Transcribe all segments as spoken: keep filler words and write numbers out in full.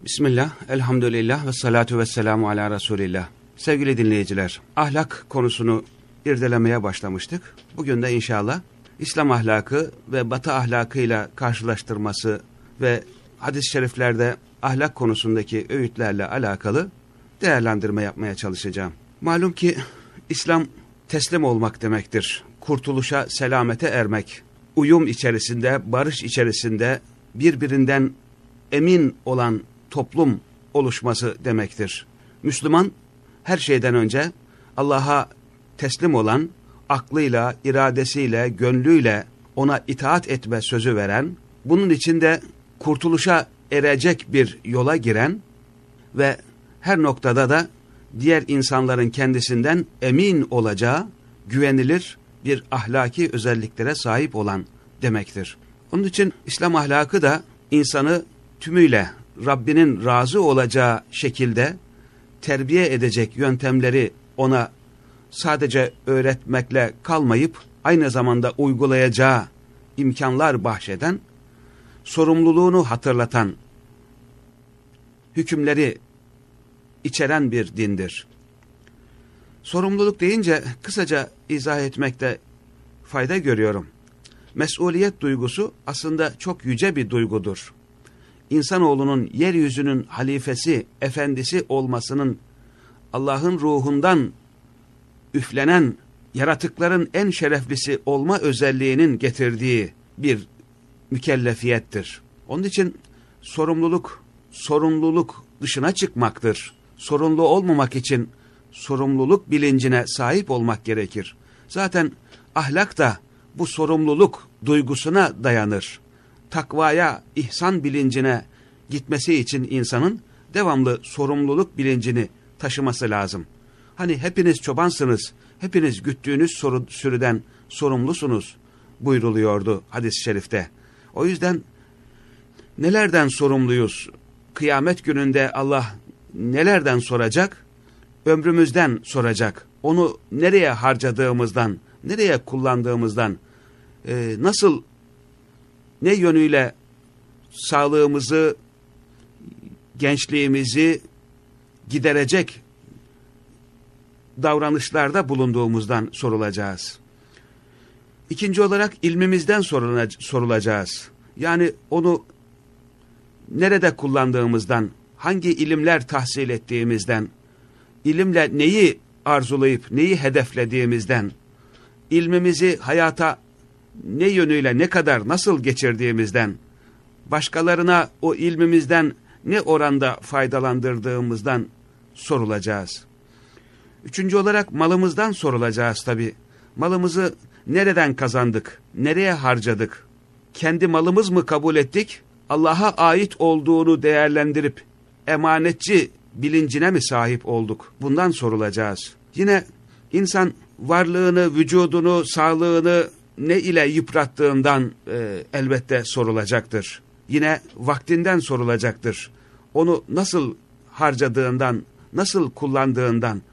Bismillah, elhamdülillah ve salatu ve selamu ala Resulillah. Sevgili dinleyiciler, ahlak konusunu irdelemeye başlamıştık. Bugün de inşallah İslam ahlakı ve Batı ahlakıyla karşılaştırması ve hadis-i şeriflerde ahlak konusundaki öğütlerle alakalı değerlendirme yapmaya çalışacağım. Malum ki İslam teslim olmak demektir. Kurtuluşa, selamete ermek, uyum içerisinde, barış içerisinde birbirinden emin olan toplum oluşması demektir. Müslüman her şeyden önce Allah'a teslim olan, aklıyla, iradesiyle, gönlüyle ona itaat etme sözü veren, bunun içinde kurtuluşa erecek bir yola giren ve her noktada da diğer insanların kendisinden emin olacağı, güvenilir bir ahlaki özelliklere sahip olan demektir. Onun için İslam ahlakı da insanı tümüyle Rabbinin razı olacağı şekilde terbiye edecek yöntemleri ona sadece öğretmekle kalmayıp aynı zamanda uygulayacağı imkanlar bahşeden, sorumluluğunu hatırlatan, hükümleri içeren bir dindir. Sorumluluk deyince kısaca izah etmekte fayda görüyorum. Mesuliyet duygusu aslında çok yüce bir duygudur. İnsanoğlunun yeryüzünün halifesi, efendisi olmasının Allah'ın ruhundan üflenen yaratıkların en şereflisi olma özelliğinin getirdiği bir mükellefiyettir. Onun için sorumluluk, sorumluluk dışına çıkmaktır. Sorumlu olmamak için sorumluluk bilincine sahip olmak gerekir. Zaten ahlak da bu sorumluluk duygusuna dayanır. Takvaya, ihsan bilincine gitmesi için insanın devamlı sorumluluk bilincini taşıması lazım. Hani hepiniz çobansınız, hepiniz güttüğünüz soru, sürüden sorumlusunuz buyruluyordu hadis-i şerifte. O yüzden nelerden sorumluyuz? Kıyamet gününde Allah nelerden soracak? Ömrümüzden soracak. Onu nereye harcadığımızdan, nereye kullandığımızdan, e, nasıl, ne yönüyle sağlığımızı, gençliğimizi giderecek davranışlarda bulunduğumuzdan sorulacağız. İkinci olarak ilmimizden sorulacağız. Yani onu nerede kullandığımızdan, hangi ilimler tahsil ettiğimizden, ilimle neyi arzulayıp neyi hedeflediğimizden, ilmimizi hayata ne yönüyle, ne kadar, nasıl geçirdiğimizden, başkalarına o ilmimizden ne oranda faydalandırdığımızdan sorulacağız. Üçüncü olarak malımızdan sorulacağız tabii. Malımızı nereden kazandık, nereye harcadık? Kendi malımız mı kabul ettik? Allah'a ait olduğunu değerlendirip emanetçi bilincine mi sahip olduk? Bundan sorulacağız. Yine insan varlığını, vücudunu, sağlığını ne ile yıprattığından e, elbette sorulacaktır. Yine vaktinden sorulacaktır. Onu nasıl harcadığından, nasıl kullandığından,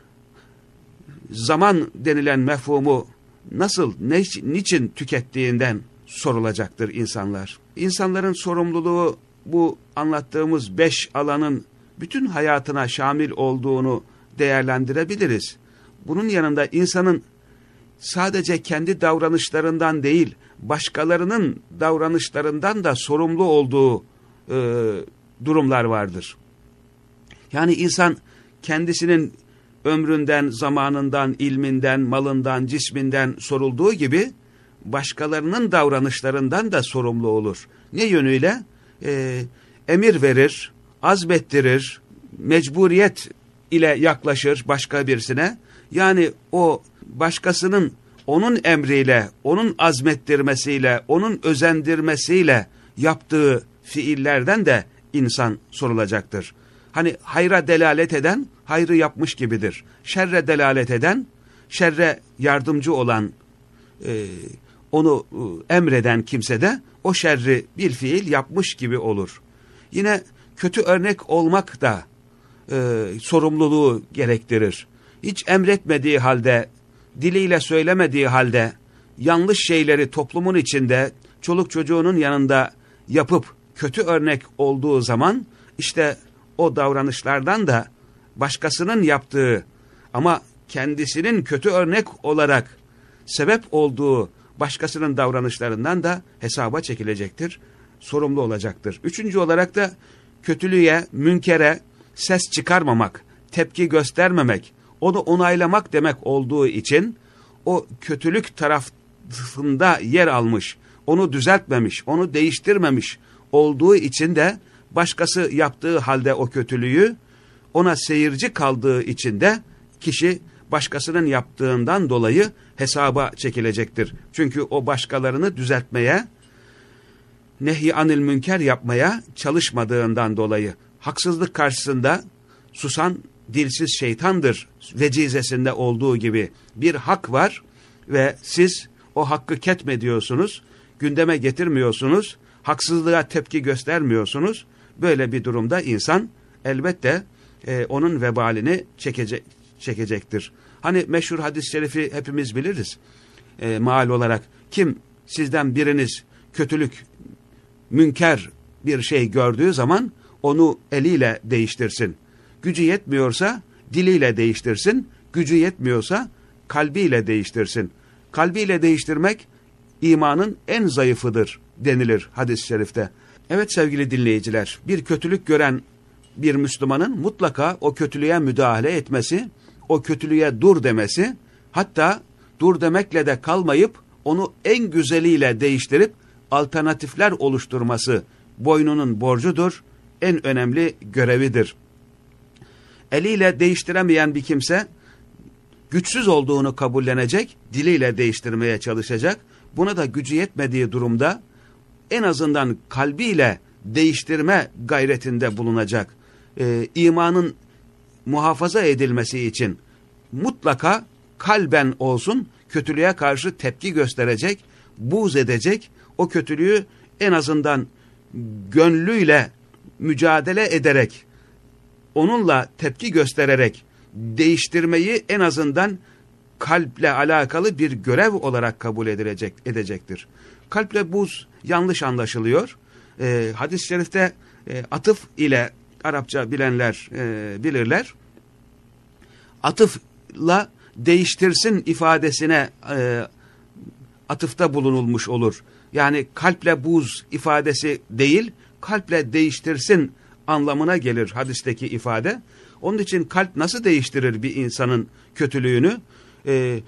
zaman denilen mefhumu nasıl, ne, niçin tükettiğinden sorulacaktır insanlar. İnsanların sorumluluğu bu anlattığımız beş alanın bütün hayatına şamil olduğunu değerlendirebiliriz. Bunun yanında insanın sadece kendi davranışlarından değil, başkalarının davranışlarından da sorumlu olduğu e, durumlar vardır. Yani insan kendisinin ömründen, zamanından, ilminden, malından, cisminden sorulduğu gibi başkalarının davranışlarından da sorumlu olur. Ne yönüyle? E, emir verir, azmettirir, mecburiyet ile yaklaşır başka birisine. Yani o başkasının onun emriyle, onun azmettirmesiyle, onun özendirmesiyle yaptığı fiillerden de insan sorulacaktır. Hani hayra delalet eden hayrı yapmış gibidir. Şerre delalet eden, şerre yardımcı olan, e, onu e, emreden kimse de o şerri bir fiil yapmış gibi olur. Yine kötü örnek olmak da e, sorumluluğu gerektirir. Hiç emretmediği halde, diliyle söylemediği halde yanlış şeyleri toplumun içinde, çoluk çocuğunun yanında yapıp kötü örnek olduğu zaman işte o davranışlardan da başkasının yaptığı ama kendisinin kötü örnek olarak sebep olduğu başkasının davranışlarından da hesaba çekilecektir, sorumlu olacaktır. Üçüncü olarak da kötülüğe, münkere ses çıkarmamak, tepki göstermemek, onu onaylamak demek olduğu için o kötülük tarafında yer almış, onu düzeltmemiş, onu değiştirmemiş olduğu için de başkası yaptığı halde o kötülüğü ona seyirci kaldığı için de kişi başkasının yaptığından dolayı hesaba çekilecektir. Çünkü o başkalarını düzeltmeye, nehy anil münker yapmaya çalışmadığından dolayı haksızlık karşısında susan dilsiz şeytandır vecizesinde olduğu gibi bir hak var ve siz o hakkı ketmediyorsunuz, gündeme getirmiyorsunuz, haksızlığa tepki göstermiyorsunuz. Böyle bir durumda insan elbette e, onun vebalini çekecek, çekecektir. Hani meşhur hadis-i şerifi hepimiz biliriz. E, maal olarak kim sizden biriniz kötülük, münker bir şey gördüğü zaman onu eliyle değiştirsin. Gücü yetmiyorsa diliyle değiştirsin. Gücü yetmiyorsa kalbiyle değiştirsin. Kalbiyle değiştirmek imanın en zayıfıdır denilir hadis-i şerifte. Evet sevgili dinleyiciler, bir kötülük gören bir Müslümanın mutlaka o kötülüğe müdahale etmesi, o kötülüğe dur demesi, hatta dur demekle de kalmayıp onu en güzeliyle değiştirip alternatifler oluşturması boynunun borcudur, en önemli görevidir. Eliyle değiştiremeyen bir kimse güçsüz olduğunu kabullenecek, diliyle değiştirmeye çalışacak. Buna da gücü yetmediği durumda en azından kalbiyle değiştirme gayretinde bulunacak. Ee, imanın muhafaza edilmesi için mutlaka kalben olsun kötülüğe karşı tepki gösterecek, buğz edecek, o kötülüğü en azından gönlüyle mücadele ederek, onunla tepki göstererek değiştirmeyi en azından kalple alakalı bir görev olarak kabul edilecek, edecektir. Kalple buz yanlış anlaşılıyor. Ee, hadis-i şerifte e, atıf ile Arapça bilenler e, bilirler. Atıfla değiştirsin ifadesine e, atıfta bulunulmuş olur. Yani kalple buz ifadesi değil, kalple değiştirsin anlamına gelir hadisteki ifade. Onun için kalp nasıl değiştirir bir insanın kötülüğünü? Ee,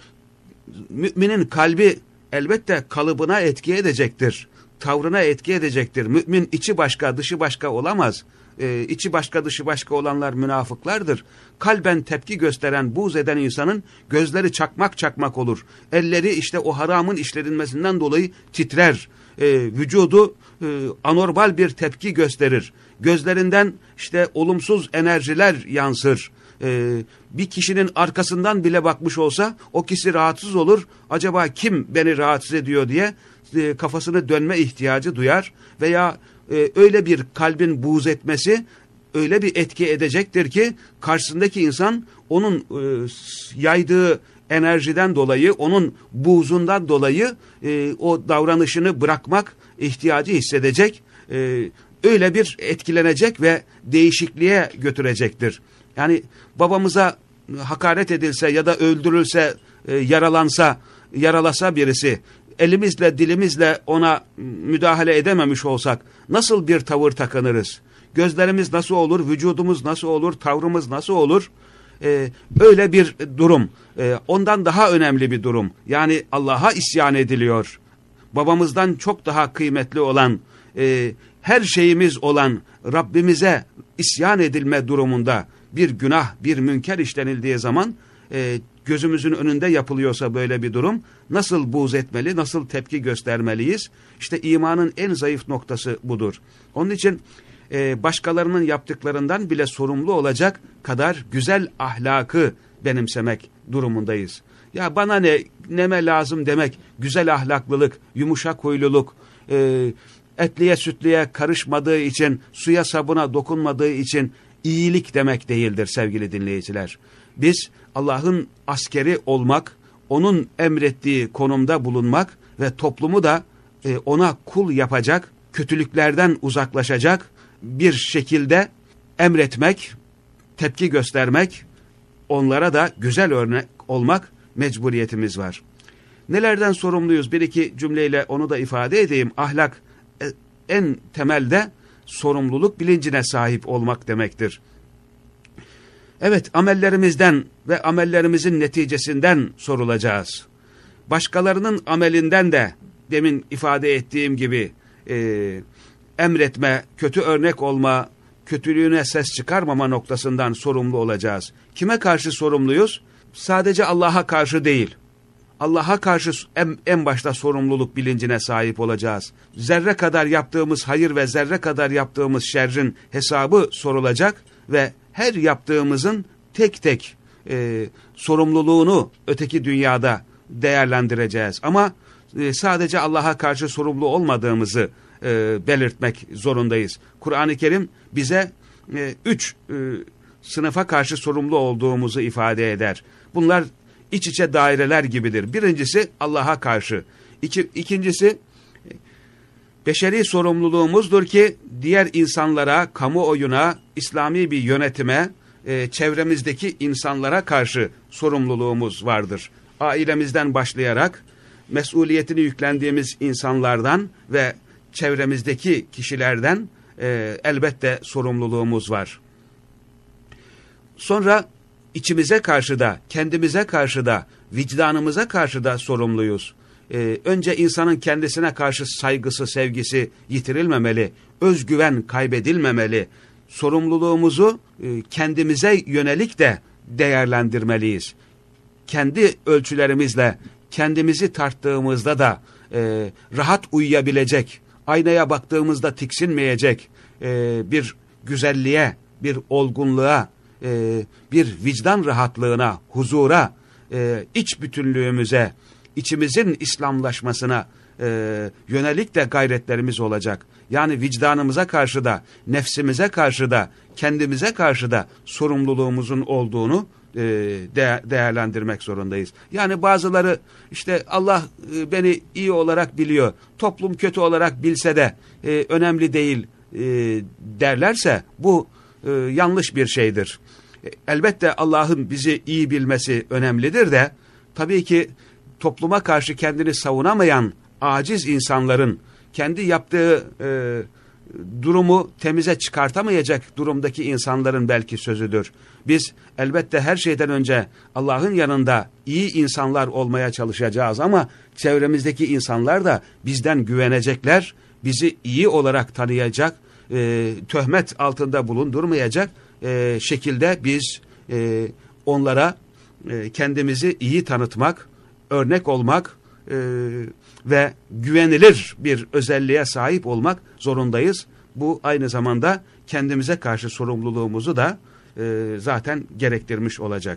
müminin kalbi elbette kalıbına etki edecektir. Tavrına etki edecektir. Mümin içi başka, dışı başka olamaz. Ee, içi başka, dışı başka olanlar münafıklardır. Kalben tepki gösteren, buğz eden insanın gözleri çakmak çakmak olur. Elleri işte o haramın işlenmesinden dolayı titrer. Ee, vücudu e, anormal bir tepki gösterir. Gözlerinden işte olumsuz enerjiler yansır. Ee, bir kişinin arkasından bile bakmış olsa o kişi rahatsız olur. Acaba kim beni rahatsız ediyor diye e, kafasını dönme ihtiyacı duyar. Veya e, öyle bir kalbin buğz etmesi öyle bir etki edecektir ki karşısındaki insan onun e, yaydığı enerjiden dolayı, onun buğzundan dolayı e, o davranışını bırakmak ihtiyacı hissedecek. E, öyle bir etkilenecek ve değişikliğe götürecektir. Yani babamıza hakaret edilse ya da öldürülse, e, yaralansa, yaralasa birisi, elimizle dilimizle ona müdahale edememiş olsak nasıl bir tavır takınırız? Gözlerimiz nasıl olur, vücudumuz nasıl olur, tavrımız nasıl olur? Ee, öyle bir durum, ee, ondan daha önemli bir durum. Yani Allah'a isyan ediliyor. Babamızdan çok daha kıymetli olan, e, her şeyimiz olan Rabbimize isyan edilme durumunda bir günah, bir münker işlenildiği zaman e, gözümüzün önünde yapılıyorsa böyle bir durum nasıl buğz etmeli, nasıl tepki göstermeliyiz? İşte imanın en zayıf noktası budur. Onun için e, başkalarının yaptıklarından bile sorumlu olacak kadar güzel ahlakı benimsemek durumundayız. Ya bana ne, neme lazım demek, güzel ahlaklılık, yumuşak huyluluk, e, etliye sütliye karışmadığı için, suya sabuna dokunmadığı için iyilik demek değildir sevgili dinleyiciler. Biz Allah'ın askeri olmak, onun emrettiği konumda bulunmak ve toplumu da ona kul yapacak, kötülüklerden uzaklaşacak bir şekilde emretmek, tepki göstermek, onlara da güzel örnek olmak mecburiyetimiz var. Nelerden sorumluyuz? Bir iki cümleyle onu da ifade edeyim. Ahlak en temelde sorumluluk bilincine sahip olmak demektir. Evet, amellerimizden ve amellerimizin neticesinden sorulacağız. Başkalarının amelinden de demin ifade ettiğim gibi e, emretme, kötü örnek olma, kötülüğüne ses çıkarmama noktasından sorumlu olacağız. Kime karşı sorumluyuz? Sadece Allah'a karşı değil. Allah'a karşı en, en başta sorumluluk bilincine sahip olacağız. Zerre kadar yaptığımız hayır ve zerre kadar yaptığımız şerrin hesabı sorulacak ve her yaptığımızın tek tek e, sorumluluğunu öteki dünyada değerlendireceğiz. Ama e, sadece Allah'a karşı sorumlu olmadığımızı e, belirtmek zorundayız. Kur'an-ı Kerim bize e, üç e, sınıfa karşı sorumlu olduğumuzu ifade eder. Bunlar iç içe daireler gibidir. Birincisi Allah'a karşı. İki, ikincisi beşeri sorumluluğumuzdur ki diğer insanlara, kamuoyuna, İslami bir yönetime, e, çevremizdeki insanlara karşı sorumluluğumuz vardır. Ailemizden başlayarak mesuliyetini yüklendiğimiz insanlardan ve çevremizdeki kişilerden e, elbette sorumluluğumuz var. Sonra içimize karşı da, kendimize karşı da, vicdanımıza karşı da sorumluyuz. Ee, önce insanın kendisine karşı saygısı, sevgisi yitirilmemeli, özgüven kaybedilmemeli. Sorumluluğumuzu e, kendimize yönelik de değerlendirmeliyiz. Kendi ölçülerimizle kendimizi tarttığımızda da e, rahat uyuyabilecek, aynaya baktığımızda tiksinmeyecek e, bir güzelliğe, bir olgunluğa, e, bir vicdan rahatlığına, huzura, e, iç bütünlüğümüze, içimizin İslamlaşmasına e, yönelik de gayretlerimiz olacak. Yani vicdanımıza karşı da, nefsimize karşı da, kendimize karşı da sorumluluğumuzun olduğunu e, de, değerlendirmek zorundayız. Yani bazıları işte Allah e, beni iyi olarak biliyor, toplum kötü olarak bilse de e, önemli değil e, derlerse bu e, yanlış bir şeydir. E, elbette Allah'ın bizi iyi bilmesi önemlidir de tabii ki topluma karşı kendini savunamayan aciz insanların kendi yaptığı e, durumu temize çıkartamayacak durumdaki insanların belki sözüdür. Biz elbette her şeyden önce Allah'ın yanında iyi insanlar olmaya çalışacağız ama çevremizdeki insanlar da bizden güvenecekler, bizi iyi olarak tanıyacak, e, töhmet altında bulundurmayacak e, şekilde biz e, onlara e, kendimizi iyi tanıtmak, örnek olmak e, ve güvenilir bir özelliğe sahip olmak zorundayız. Bu aynı zamanda kendimize karşı sorumluluğumuzu da e, zaten gerektirmiş olacak.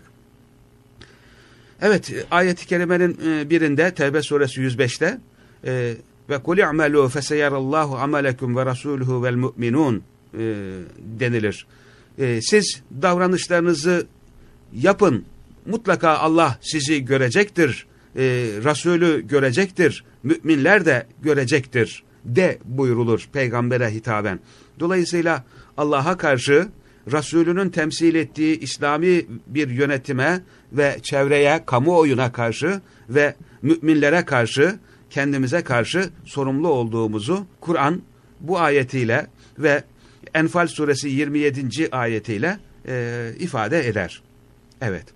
Evet, ayet-i kerimenin e, birinde Tevbe suresi yüz beşte e, ve kul i'melû feseyerallahu amelekum ve rasuluhu vel mu'minun e, denilir. E, siz davranışlarınızı yapın, mutlaka Allah sizi görecektir, e, Resulü görecektir, müminler de görecektir de buyurulur peygambere hitaben. Dolayısıyla Allah'a karşı, Resulünün temsil ettiği İslami bir yönetime ve çevreye, kamuoyuna karşı ve müminlere karşı, kendimize karşı sorumlu olduğumuzu Kur'an bu ayetiyle ve Enfal suresi yirmi yedinci ayetiyle e, ifade eder. Evet.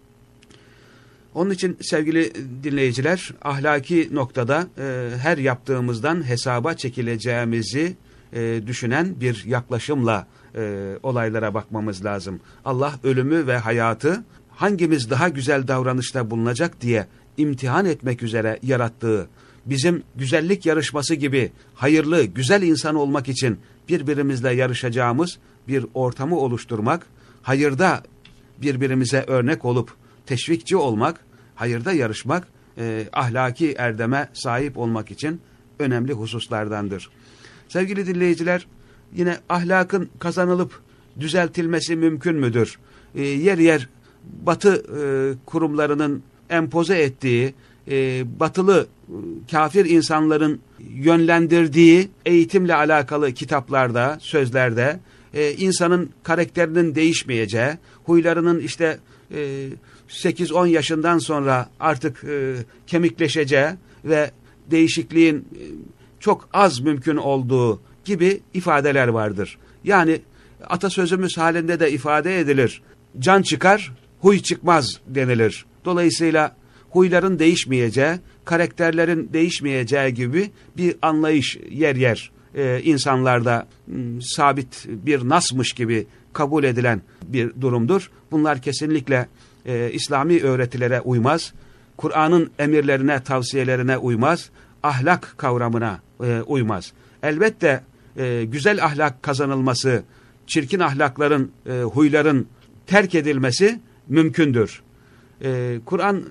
Onun için sevgili dinleyiciler, ahlaki noktada e, her yaptığımızdan hesaba çekileceğimizi e, düşünen bir yaklaşımla e, olaylara bakmamız lazım. Allah ölümü ve hayatı hangimiz daha güzel davranışta bulunacak diye imtihan etmek üzere yarattığı, bizim güzellik yarışması gibi hayırlı, güzel insan olmak için birbirimizle yarışacağımız bir ortamı oluşturmak, hayırda birbirimize örnek olup teşvikçi olmak, hayırda yarışmak, e, ahlaki erdeme sahip olmak için önemli hususlardandır. Sevgili dinleyiciler, yine ahlakın kazanılıp düzeltilmesi mümkün müdür? E, yer yer Batı e, kurumlarının empoze ettiği, e, batılı e, kafir insanların yönlendirdiği eğitimle alakalı kitaplarda, sözlerde e, insanın karakterinin değişmeyeceği, huylarının işte e, sekiz on yaşından sonra artık e, kemikleşeceği ve değişikliğin e, çok az mümkün olduğu gibi ifadeler vardır. Yani atasözümüz halinde de ifade edilir. Can çıkar, huy çıkmaz denilir. Dolayısıyla huyların değişmeyeceği, karakterlerin değişmeyeceği gibi bir anlayış yer yer e, insanlarda m, sabit bir nasmış gibi kabul edilen bir durumdur. Bunlar kesinlikle e, İslami öğretilere uymaz, Kur'an'ın emirlerine, tavsiyelerine uymaz, ahlak kavramına e, uymaz. Elbette e, güzel ahlak kazanılması, çirkin ahlakların, e, huyların terk edilmesi mümkündür. E, Kur'an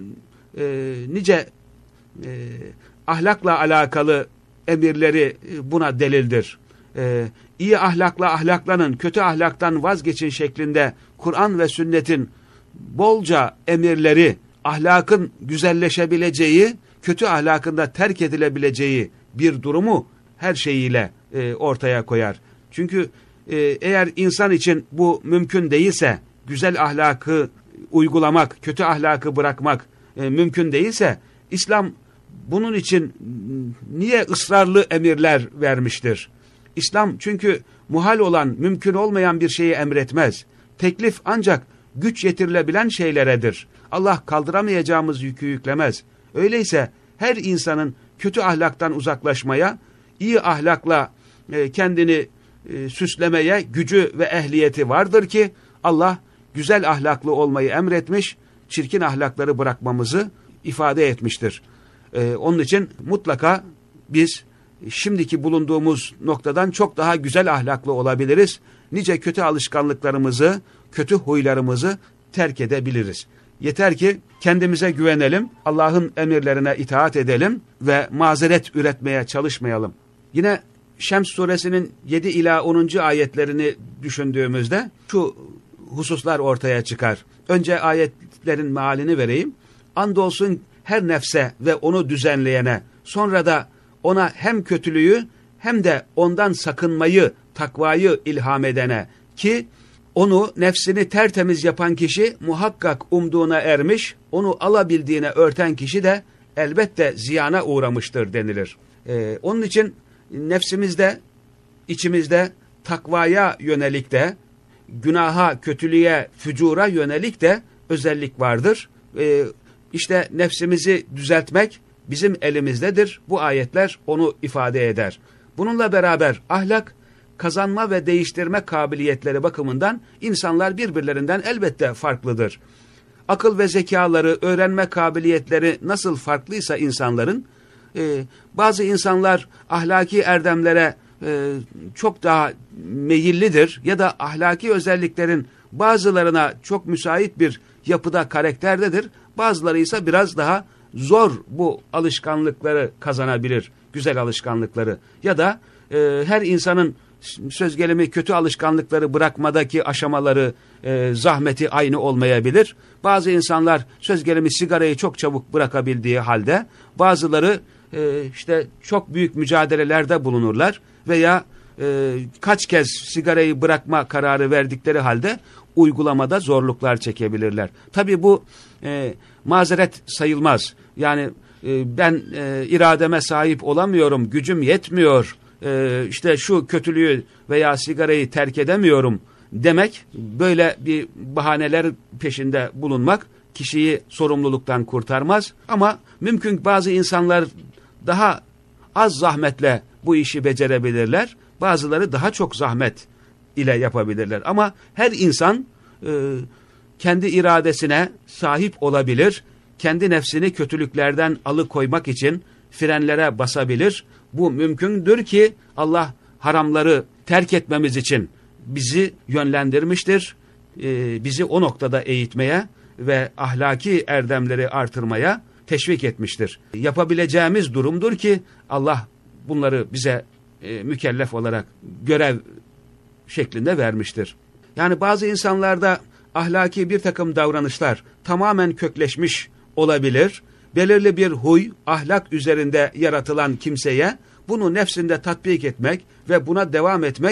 e, nice e, ahlakla alakalı emirleri buna delildir. E, iyi ahlakla ahlaklanın, kötü ahlaktan vazgeçin şeklinde Kur'an ve sünnetin bolca emirleri, ahlakın güzelleşebileceği, kötü ahlakında terk edilebileceği bir durumu her şeyiyle e, ortaya koyar. Çünkü e, eğer insan için bu mümkün değilse, güzel ahlakı uygulamak, kötü ahlakı bırakmak e, mümkün değilse, İslam bunun için niye ısrarlı emirler vermiştir? İslam çünkü muhal olan, mümkün olmayan bir şeyi emretmez. Teklif ancak güç yetirilebilen şeyleredir. Allah kaldıramayacağımız yükü yüklemez. Öyleyse her insanın kötü ahlaktan uzaklaşmaya, iyi ahlakla e, kendini e, süslemeye gücü ve ehliyeti vardır ki Allah güzel ahlaklı olmayı emretmiş, çirkin ahlakları bırakmamızı ifade etmiştir. E, onun için mutlaka biz şimdiki bulunduğumuz noktadan çok daha güzel ahlaklı olabiliriz. Nice kötü alışkanlıklarımızı, kötü huylarımızı terk edebiliriz. Yeter ki kendimize güvenelim, Allah'ın emirlerine itaat edelim ve mazeret üretmeye çalışmayalım. Yine Şems suresinin yedi ila onuncu ayetlerini düşündüğümüzde şu hususlar ortaya çıkar. Önce ayetlerin mealini vereyim. Andolsun her nefse ve onu düzenleyene, sonra da ona hem kötülüğü hem de ondan sakınmayı, takvayı ilham edene ki onu, nefsini tertemiz yapan kişi muhakkak umduğuna ermiş, onu alabildiğine örten kişi de elbette ziyana uğramıştır denilir. Ee, onun için nefsimizde, içimizde takvaya yönelik de, günaha, kötülüğe, fücura yönelik de özellik vardır. Ee, işte nefsimizi düzeltmek bizim elimizdedir. Bu ayetler onu ifade eder. Bununla beraber ahlak, kazanma ve değiştirme kabiliyetleri bakımından insanlar birbirlerinden elbette farklıdır. Akıl ve zekaları, öğrenme kabiliyetleri nasıl farklıysa insanların, e, bazı insanlar ahlaki erdemlere e, çok daha meyillidir ya da ahlaki özelliklerin bazılarına çok müsait bir yapıda, karakterdedir. Bazıları ise biraz daha zor bu alışkanlıkları kazanabilir, güzel alışkanlıkları. Ya da e, her insanın söz gelimi kötü alışkanlıkları bırakmadaki aşamaları, e, zahmeti aynı olmayabilir. Bazı insanlar söz gelimi sigarayı çok çabuk bırakabildiği halde bazıları e, işte çok büyük mücadelelerde bulunurlar veya e, kaç kez sigarayı bırakma kararı verdikleri halde uygulamada zorluklar çekebilirler. Tabii bu e, mazeret sayılmaz. Yani e, ben e, irademe sahip olamıyorum, gücüm yetmiyor, e, işte şu kötülüğü veya sigarayı terk edemiyorum demek, böyle bir bahaneler peşinde bulunmak kişiyi sorumluluktan kurtarmaz. Ama mümkün bazı insanlar daha az zahmetle bu işi becerebilirler. Bazıları daha çok zahmet ile yapabilirler. Ama her insan e, kendi iradesine sahip olabilir. Kendi nefsini kötülüklerden alıkoymak için frenlere basabilir. Bu mümkündür ki Allah haramları terk etmemiz için bizi yönlendirmiştir. E, bizi o noktada eğitmeye ve ahlaki erdemleri artırmaya teşvik etmiştir. Yapabileceğimiz durumdur ki Allah bunları bize e, mükellef olarak görev şeklinde vermiştir. Yani bazı insanlarda ahlaki bir takım davranışlar tamamen kökleşmiş olabilir. Belirli bir huy, ahlak üzerinde yaratılan kimseye bunu nefsinde tatbik etmek ve buna devam etmek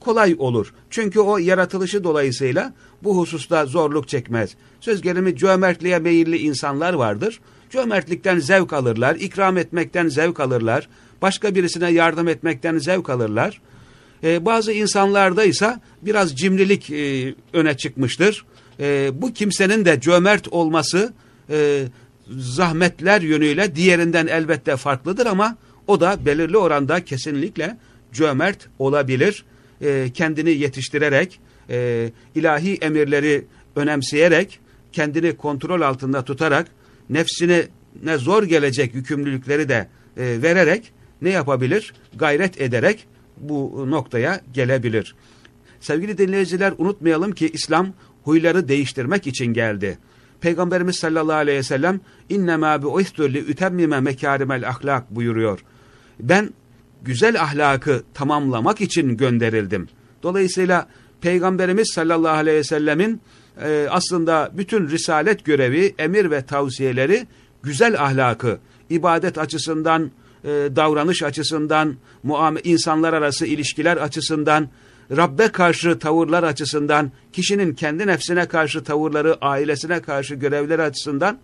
kolay olur. Çünkü o yaratılışı dolayısıyla bu hususta zorluk çekmez. Söz gelimi cömertliğe meyilli insanlar vardır. Cömertlikten zevk alırlar, ikram etmekten zevk alırlar, başka birisine yardım etmekten zevk alırlar. Ee, bazı insanlarda ise biraz cimrilik e, öne çıkmıştır. E, bu kimsenin de cömert olması e, zahmetler yönüyle diğerinden elbette farklıdır ama o da belirli oranda kesinlikle cömert olabilir. E, kendini yetiştirerek, e, ilahi emirleri önemseyerek, kendini kontrol altında tutarak, nefsine ne zor gelecek yükümlülükleri de e, vererek ne yapabilir? Gayret ederek bu noktaya gelebilir. Sevgili dinleyiciler, unutmayalım ki İslam huyları değiştirmek için geldi. Peygamberimiz sallallahu aleyhi ve sellem innemâ bi'uhtu li ütemmime mekârimel ahlak buyuruyor. Ben güzel ahlakı tamamlamak için gönderildim. Dolayısıyla Peygamberimiz sallallahu aleyhi ve sellemin e, aslında bütün risalet görevi, emir ve tavsiyeleri güzel ahlakı, ibadet açısından, e, davranış açısından, muamele, insanlar arası ilişkiler açısından, Rabbe karşı tavırlar açısından, kişinin kendi nefsine karşı tavırları, ailesine karşı görevleri açısından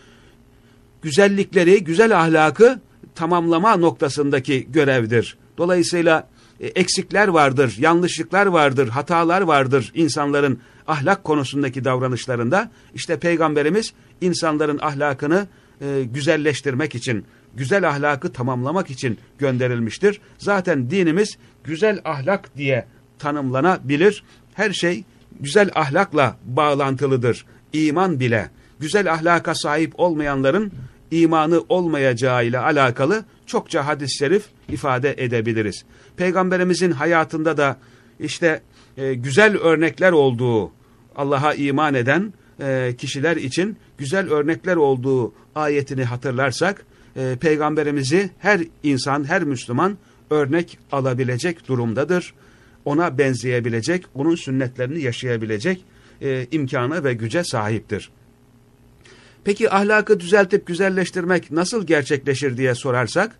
güzellikleri, güzel ahlakı tamamlama noktasındaki görevdir. Dolayısıyla e, eksikler vardır, yanlışlıklar vardır, hatalar vardır insanların ahlak konusundaki davranışlarında. İşte Peygamberimiz insanların ahlakını e, güzelleştirmek için, güzel ahlakı tamamlamak için gönderilmiştir. Zaten dinimiz güzel ahlak diye tanımlanabilir. Her şey güzel ahlakla bağlantılıdır. İman bile güzel ahlaka sahip olmayanların imanı olmayacağıyla alakalı çokça hadis-i şerif ifade edebiliriz. Peygamberimizin hayatında da işte e, güzel örnekler olduğu, Allah'a iman eden e, kişiler için güzel örnekler olduğu ayetini hatırlarsak, e, Peygamberimizi her insan, her Müslüman örnek alabilecek durumdadır. Ona benzeyebilecek, onun sünnetlerini yaşayabilecek e, imkana ve güce sahiptir. Peki ahlakı düzeltip güzelleştirmek nasıl gerçekleşir diye sorarsak,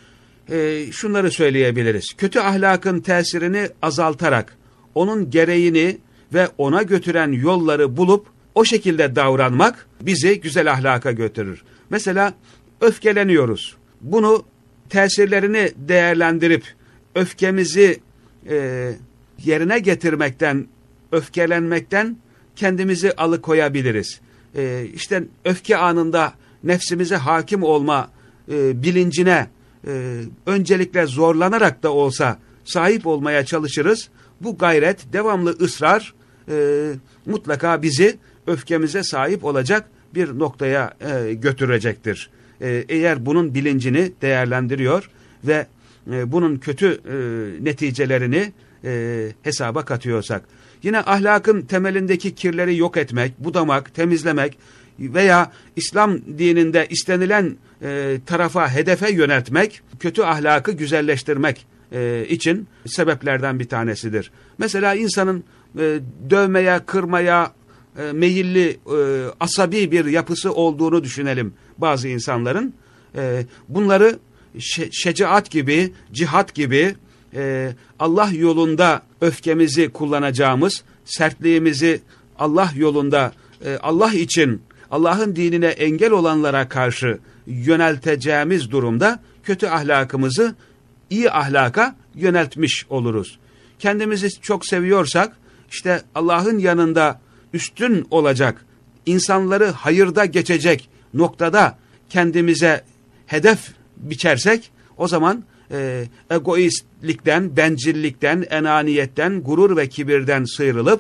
e, şunları söyleyebiliriz. Kötü ahlakın tesirini azaltarak, onun gereğini ve ona götüren yolları bulup, o şekilde davranmak bizi güzel ahlaka götürür. Mesela öfkeleniyoruz. Bunu tesirlerini değerlendirip, öfkemizi e, yerine getirmekten, öfkelenmekten kendimizi alıkoyabiliriz. E, işte öfke anında nefsimize hakim olma e, bilincine e, öncelikle zorlanarak da olsa sahip olmaya çalışırız. Bu gayret, devamlı ısrar e, mutlaka bizi öfkemize sahip olacak bir noktaya e, götürecektir. E, eğer bunun bilincini değerlendiriyor ve e, bunun kötü e, neticelerini e, hesaba katıyorsak. Yine ahlakın temelindeki kirleri yok etmek, budamak, temizlemek veya İslam dininde istenilen e, tarafa, hedefe yöneltmek, kötü ahlakı güzelleştirmek e, için sebeplerden bir tanesidir. Mesela insanın e, dövmeye, kırmaya e, meyilli, e, asabi bir yapısı olduğunu düşünelim bazı insanların. E, bunları şe şecaat gibi, cihat gibi, e, Allah yolunda öfkemizi kullanacağımız, sertliğimizi Allah yolunda, e, Allah için, Allah'ın dinine engel olanlara karşı yönelteceğimiz durumda kötü ahlakımızı iyi ahlaka yöneltmiş oluruz. Kendimizi çok seviyorsak, işte Allah'ın yanında üstün olacak, insanları hayırda geçecek noktada kendimize hedef biçersek, o zaman e, egoistlikten, bencillikten, enaniyetten, gurur ve kibirden sıyrılıp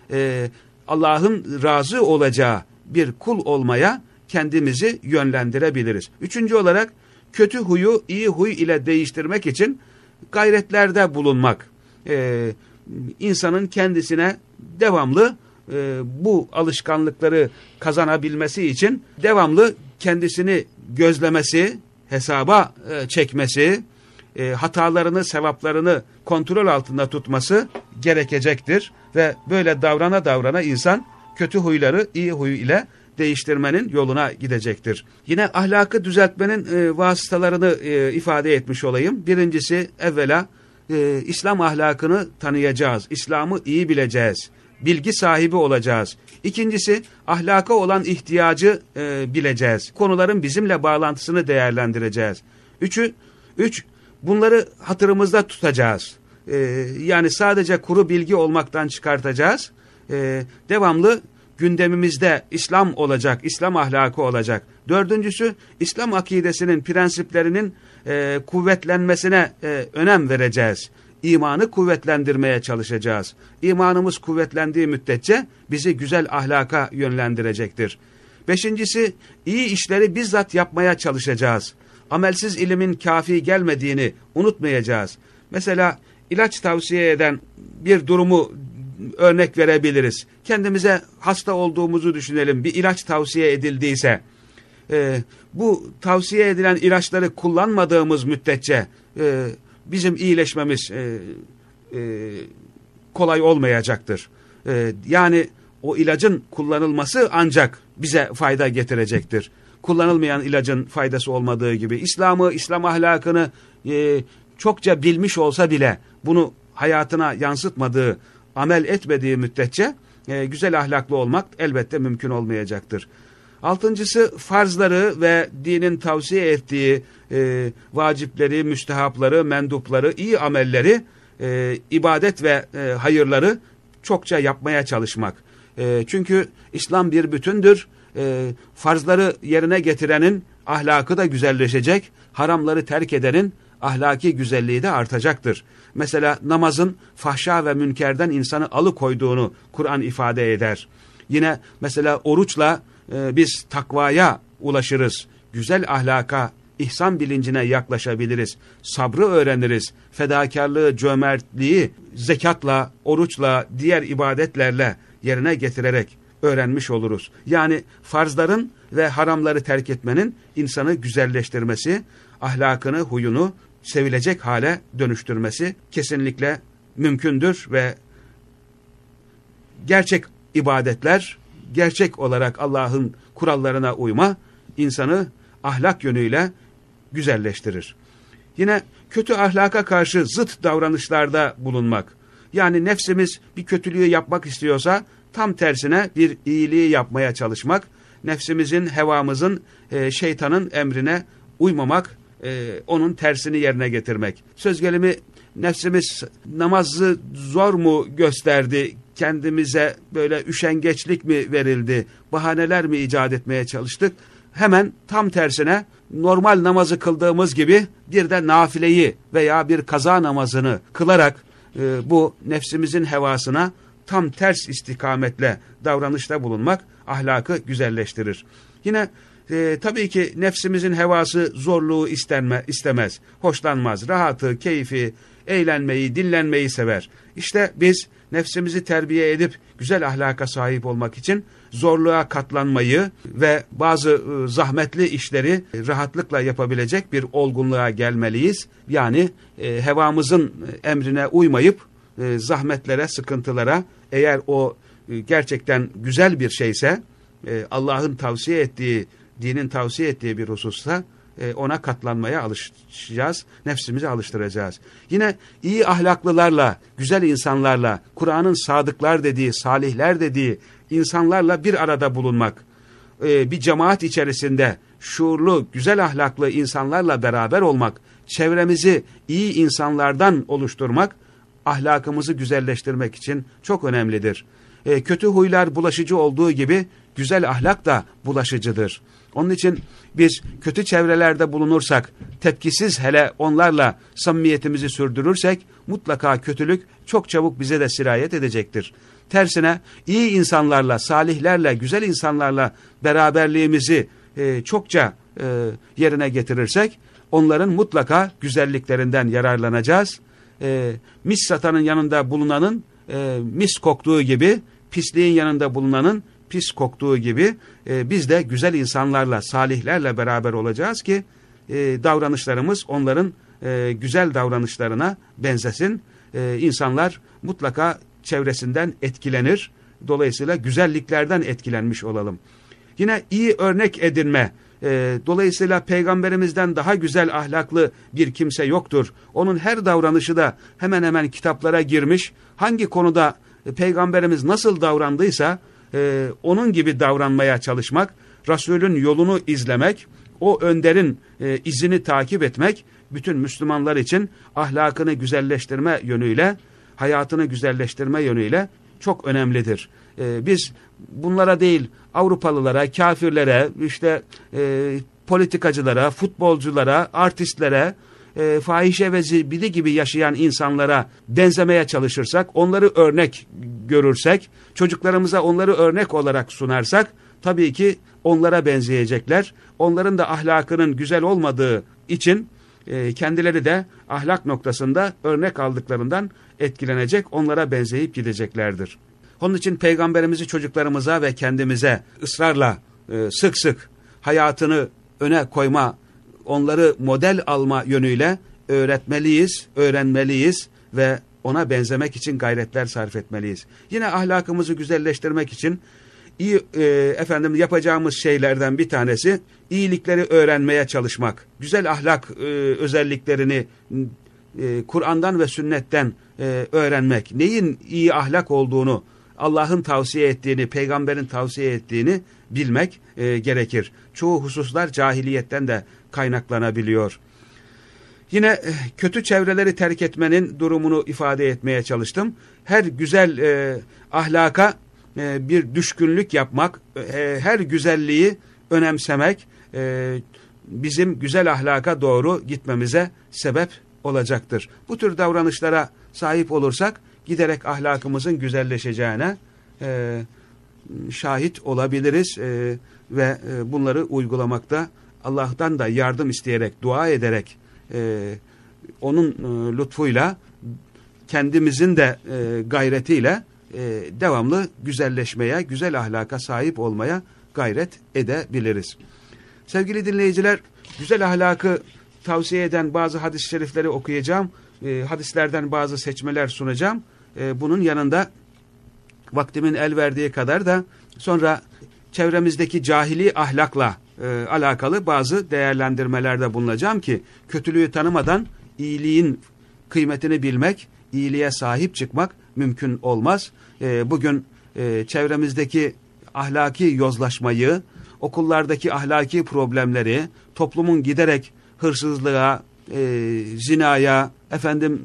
e, Allah'ın razı olacağı bir kul olmaya kendimizi yönlendirebiliriz. Üçüncü olarak kötü huyu iyi huy ile değiştirmek için gayretlerde bulunmak. Ee, insanın kendisine devamlı e, bu alışkanlıkları kazanabilmesi için devamlı kendisini gözlemesi, hesaba e, çekmesi, e, hatalarını, sevaplarını kontrol altında tutması gerekecektir. Ve böyle davrana davrana insan kötü huyları iyi huy ile değiştirmenin yoluna gidecektir. Yine ahlakı düzeltmenin e, vasıtalarını e, ifade etmiş olayım. Birincisi evvela e, İslam ahlakını tanıyacağız. İslam'ı iyi bileceğiz. Bilgi sahibi olacağız. İkincisi, ahlaka olan ihtiyacı e, bileceğiz. Konuların bizimle bağlantısını değerlendireceğiz. Üçü, üç, bunları hatırımızda tutacağız. E, yani sadece kuru bilgi olmaktan çıkartacağız. E, devamlı gündemimizde İslam olacak, İslam ahlakı olacak. Dördüncüsü, İslam akidesinin prensiplerinin e, kuvvetlenmesine e, önem vereceğiz. İmanı kuvvetlendirmeye çalışacağız. İmanımız kuvvetlendiği müddetçe bizi güzel ahlaka yönlendirecektir. Beşincisi, iyi işleri bizzat yapmaya çalışacağız. Amelsiz ilimin kafi gelmediğini unutmayacağız. Mesela ilaç tavsiye eden bir durumu örnek verebiliriz. Kendimize hasta olduğumuzu düşünelim. Bir ilaç tavsiye edildiyse, e, bu tavsiye edilen ilaçları kullanmadığımız müddetçe e, bizim iyileşmemiz e, e, kolay olmayacaktır. E, yani o ilacın kullanılması ancak bize fayda getirecektir. Kullanılmayan ilacın faydası olmadığı gibi İslam'ı, İslam ahlakını e, çokça bilmiş olsa bile bunu hayatına yansıtmadığı, amel etmediği müddetçe e, güzel ahlaklı olmak elbette mümkün olmayacaktır. Altıncısı, farzları ve dinin tavsiye ettiği e, vacipleri, müstehapları, mendupları, iyi amelleri, e, ibadet ve e, hayırları çokça yapmaya çalışmak. E, çünkü İslam bir bütündür. E, farzları yerine getirenin ahlakı da güzelleşecek, haramları terk edenin ahlaki güzelliği de artacaktır. Mesela namazın fahşa ve münkerden insanı alıkoyduğunu Kur'an ifade eder. Yine mesela oruçla e, biz takvaya ulaşırız, güzel ahlaka, ihsan bilincine yaklaşabiliriz, sabrı öğreniriz, fedakarlığı, cömertliği zekatla, oruçla, diğer ibadetlerle yerine getirerek öğrenmiş oluruz. Yani farzların ve haramları terk etmenin insanı güzelleştirmesi, ahlakını, huyunu sevilecek hale dönüştürmesi kesinlikle mümkündür ve gerçek ibadetler, gerçek olarak Allah'ın kurallarına uyma insanı ahlak yönüyle güzelleştirir. Yine kötü ahlaka karşı zıt davranışlarda bulunmak. Yani nefsimiz bir kötülüğü yapmak istiyorsa tam tersine bir iyiliği yapmaya çalışmak, nefsimizin, hevamızın, e, şeytanın emrine uymamak, e, onun tersini yerine getirmek. Söz gelimi nefsimiz namazı zor mu gösterdi, kendimize böyle üşengeçlik mi verildi, bahaneler mi icat etmeye çalıştık? Hemen tam tersine normal namazı kıldığımız gibi bir de nafileyi veya bir kaza namazını kılarak e, bu nefsimizin hevasına tam ters istikametle davranışta bulunmak ahlakı güzelleştirir. Yine e, tabii ki nefsimizin hevası zorluğu istenme, istemez, hoşlanmaz, rahatı, keyfi, eğlenmeyi, dinlenmeyi sever. İşte biz nefsimizi terbiye edip güzel ahlaka sahip olmak için zorluğa katlanmayı ve bazı e, zahmetli işleri rahatlıkla yapabilecek bir olgunluğa gelmeliyiz. Yani e, hevamızın emrine uymayıp e, zahmetlere, sıkıntılara, eğer o e, gerçekten güzel bir şeyse, e, Allah'ın tavsiye ettiği, dinin tavsiye ettiği bir hususta e, ona katlanmaya alışacağız, nefsimizi alıştıracağız. Yine iyi ahlaklılarla, güzel insanlarla, Kur'an'ın sadıklar dediği, salihler dediği insanlarla bir arada bulunmak, e, bir cemaat içerisinde şuurlu, güzel ahlaklı insanlarla beraber olmak, çevremizi iyi insanlardan oluşturmak, ahlakımızı güzelleştirmek için çok önemlidir. E, kötü huylar bulaşıcı olduğu gibi güzel ahlak da bulaşıcıdır. Onun için biz kötü çevrelerde bulunursak, tepkisiz hele onlarla samimiyetimizi sürdürürsek, mutlaka kötülük çok çabuk bize de sirayet edecektir. Tersine iyi insanlarla, salihlerle, güzel insanlarla beraberliğimizi e, çokça e, yerine getirirsek, onların mutlaka güzelliklerinden yararlanacağız. E, mis satanın yanında bulunanın e, mis koktuğu gibi, pisliğin yanında bulunanın pis koktuğu gibi e, biz de güzel insanlarla, salihlerle beraber olacağız ki e, davranışlarımız onların e, güzel davranışlarına benzesin. E, insanlar mutlaka çevresinden etkilenir. Dolayısıyla güzelliklerden etkilenmiş olalım. Yine iyi örnek edinme, E, dolayısıyla peygamberimizden daha güzel ahlaklı bir kimse yoktur. Onun her davranışı da hemen hemen kitaplara girmiş. Hangi konuda e, peygamberimiz nasıl davrandıysa e, onun gibi davranmaya çalışmak, Resulün yolunu izlemek, o önderin e, izini takip etmek bütün Müslümanlar için ahlakını güzelleştirme yönüyle, hayatını güzelleştirme yönüyle çok önemlidir. Ee, biz bunlara değil, Avrupalılara, kafirlere, işte e, politikacılara, futbolculara, artistlere, e, fahişe ve zibidi gibi yaşayan insanlara benzemeye çalışırsak, onları örnek görürsek, çocuklarımıza onları örnek olarak sunarsak, tabii ki onlara benzeyecekler. Onların da ahlakının güzel olmadığı için e, kendileri de ahlak noktasında örnek aldıklarından etkilenecek, onlara benzeyip gideceklerdir. Onun için peygamberimizi çocuklarımıza ve kendimize ısrarla e, sık sık hayatını öne koyma, onları model alma yönüyle öğretmeliyiz, öğrenmeliyiz ve ona benzemek için gayretler sarf etmeliyiz. Yine ahlakımızı güzelleştirmek için iyi e, efendim yapacağımız şeylerden bir tanesi iyilikleri öğrenmeye çalışmak. Güzel ahlak e, özelliklerini e, Kur'an'dan ve sünnetten e, öğrenmek. Neyin iyi ahlak olduğunu, Allah'ın tavsiye ettiğini, peygamberin tavsiye ettiğini bilmek e, gerekir. Çoğu hususlar cahiliyetten de kaynaklanabiliyor. Yine e, kötü çevreleri terk etmenin durumunu ifade etmeye çalıştım. Her güzel e, ahlaka e, bir düşkünlük yapmak, e, her güzelliği önemsemek e, bizim güzel ahlaka doğru gitmemize sebep olacaktır. Bu tür davranışlara sahip olursak giderek ahlakımızın güzelleşeceğine e, şahit olabiliriz e, ve e, bunları uygulamakta Allah'tan da yardım isteyerek, dua ederek e, onun e, lütfuyla kendimizin de e, gayretiyle e, devamlı güzelleşmeye, güzel ahlaka sahip olmaya gayret edebiliriz. Sevgili dinleyiciler, güzel ahlakı tavsiye eden bazı hadis-i şerifleri okuyacağım. E, hadislerden bazı seçmeler sunacağım. E, bunun yanında vaktimin el verdiği kadar da sonra çevremizdeki cahili ahlakla e, alakalı bazı değerlendirmelerde bulunacağım ki kötülüğü tanımadan iyiliğin kıymetini bilmek, iyiliğe sahip çıkmak mümkün olmaz. E, bugün e, çevremizdeki ahlaki yozlaşmayı, okullardaki ahlaki problemleri, toplumun giderek hırsızlığa, e, zinaya, efendim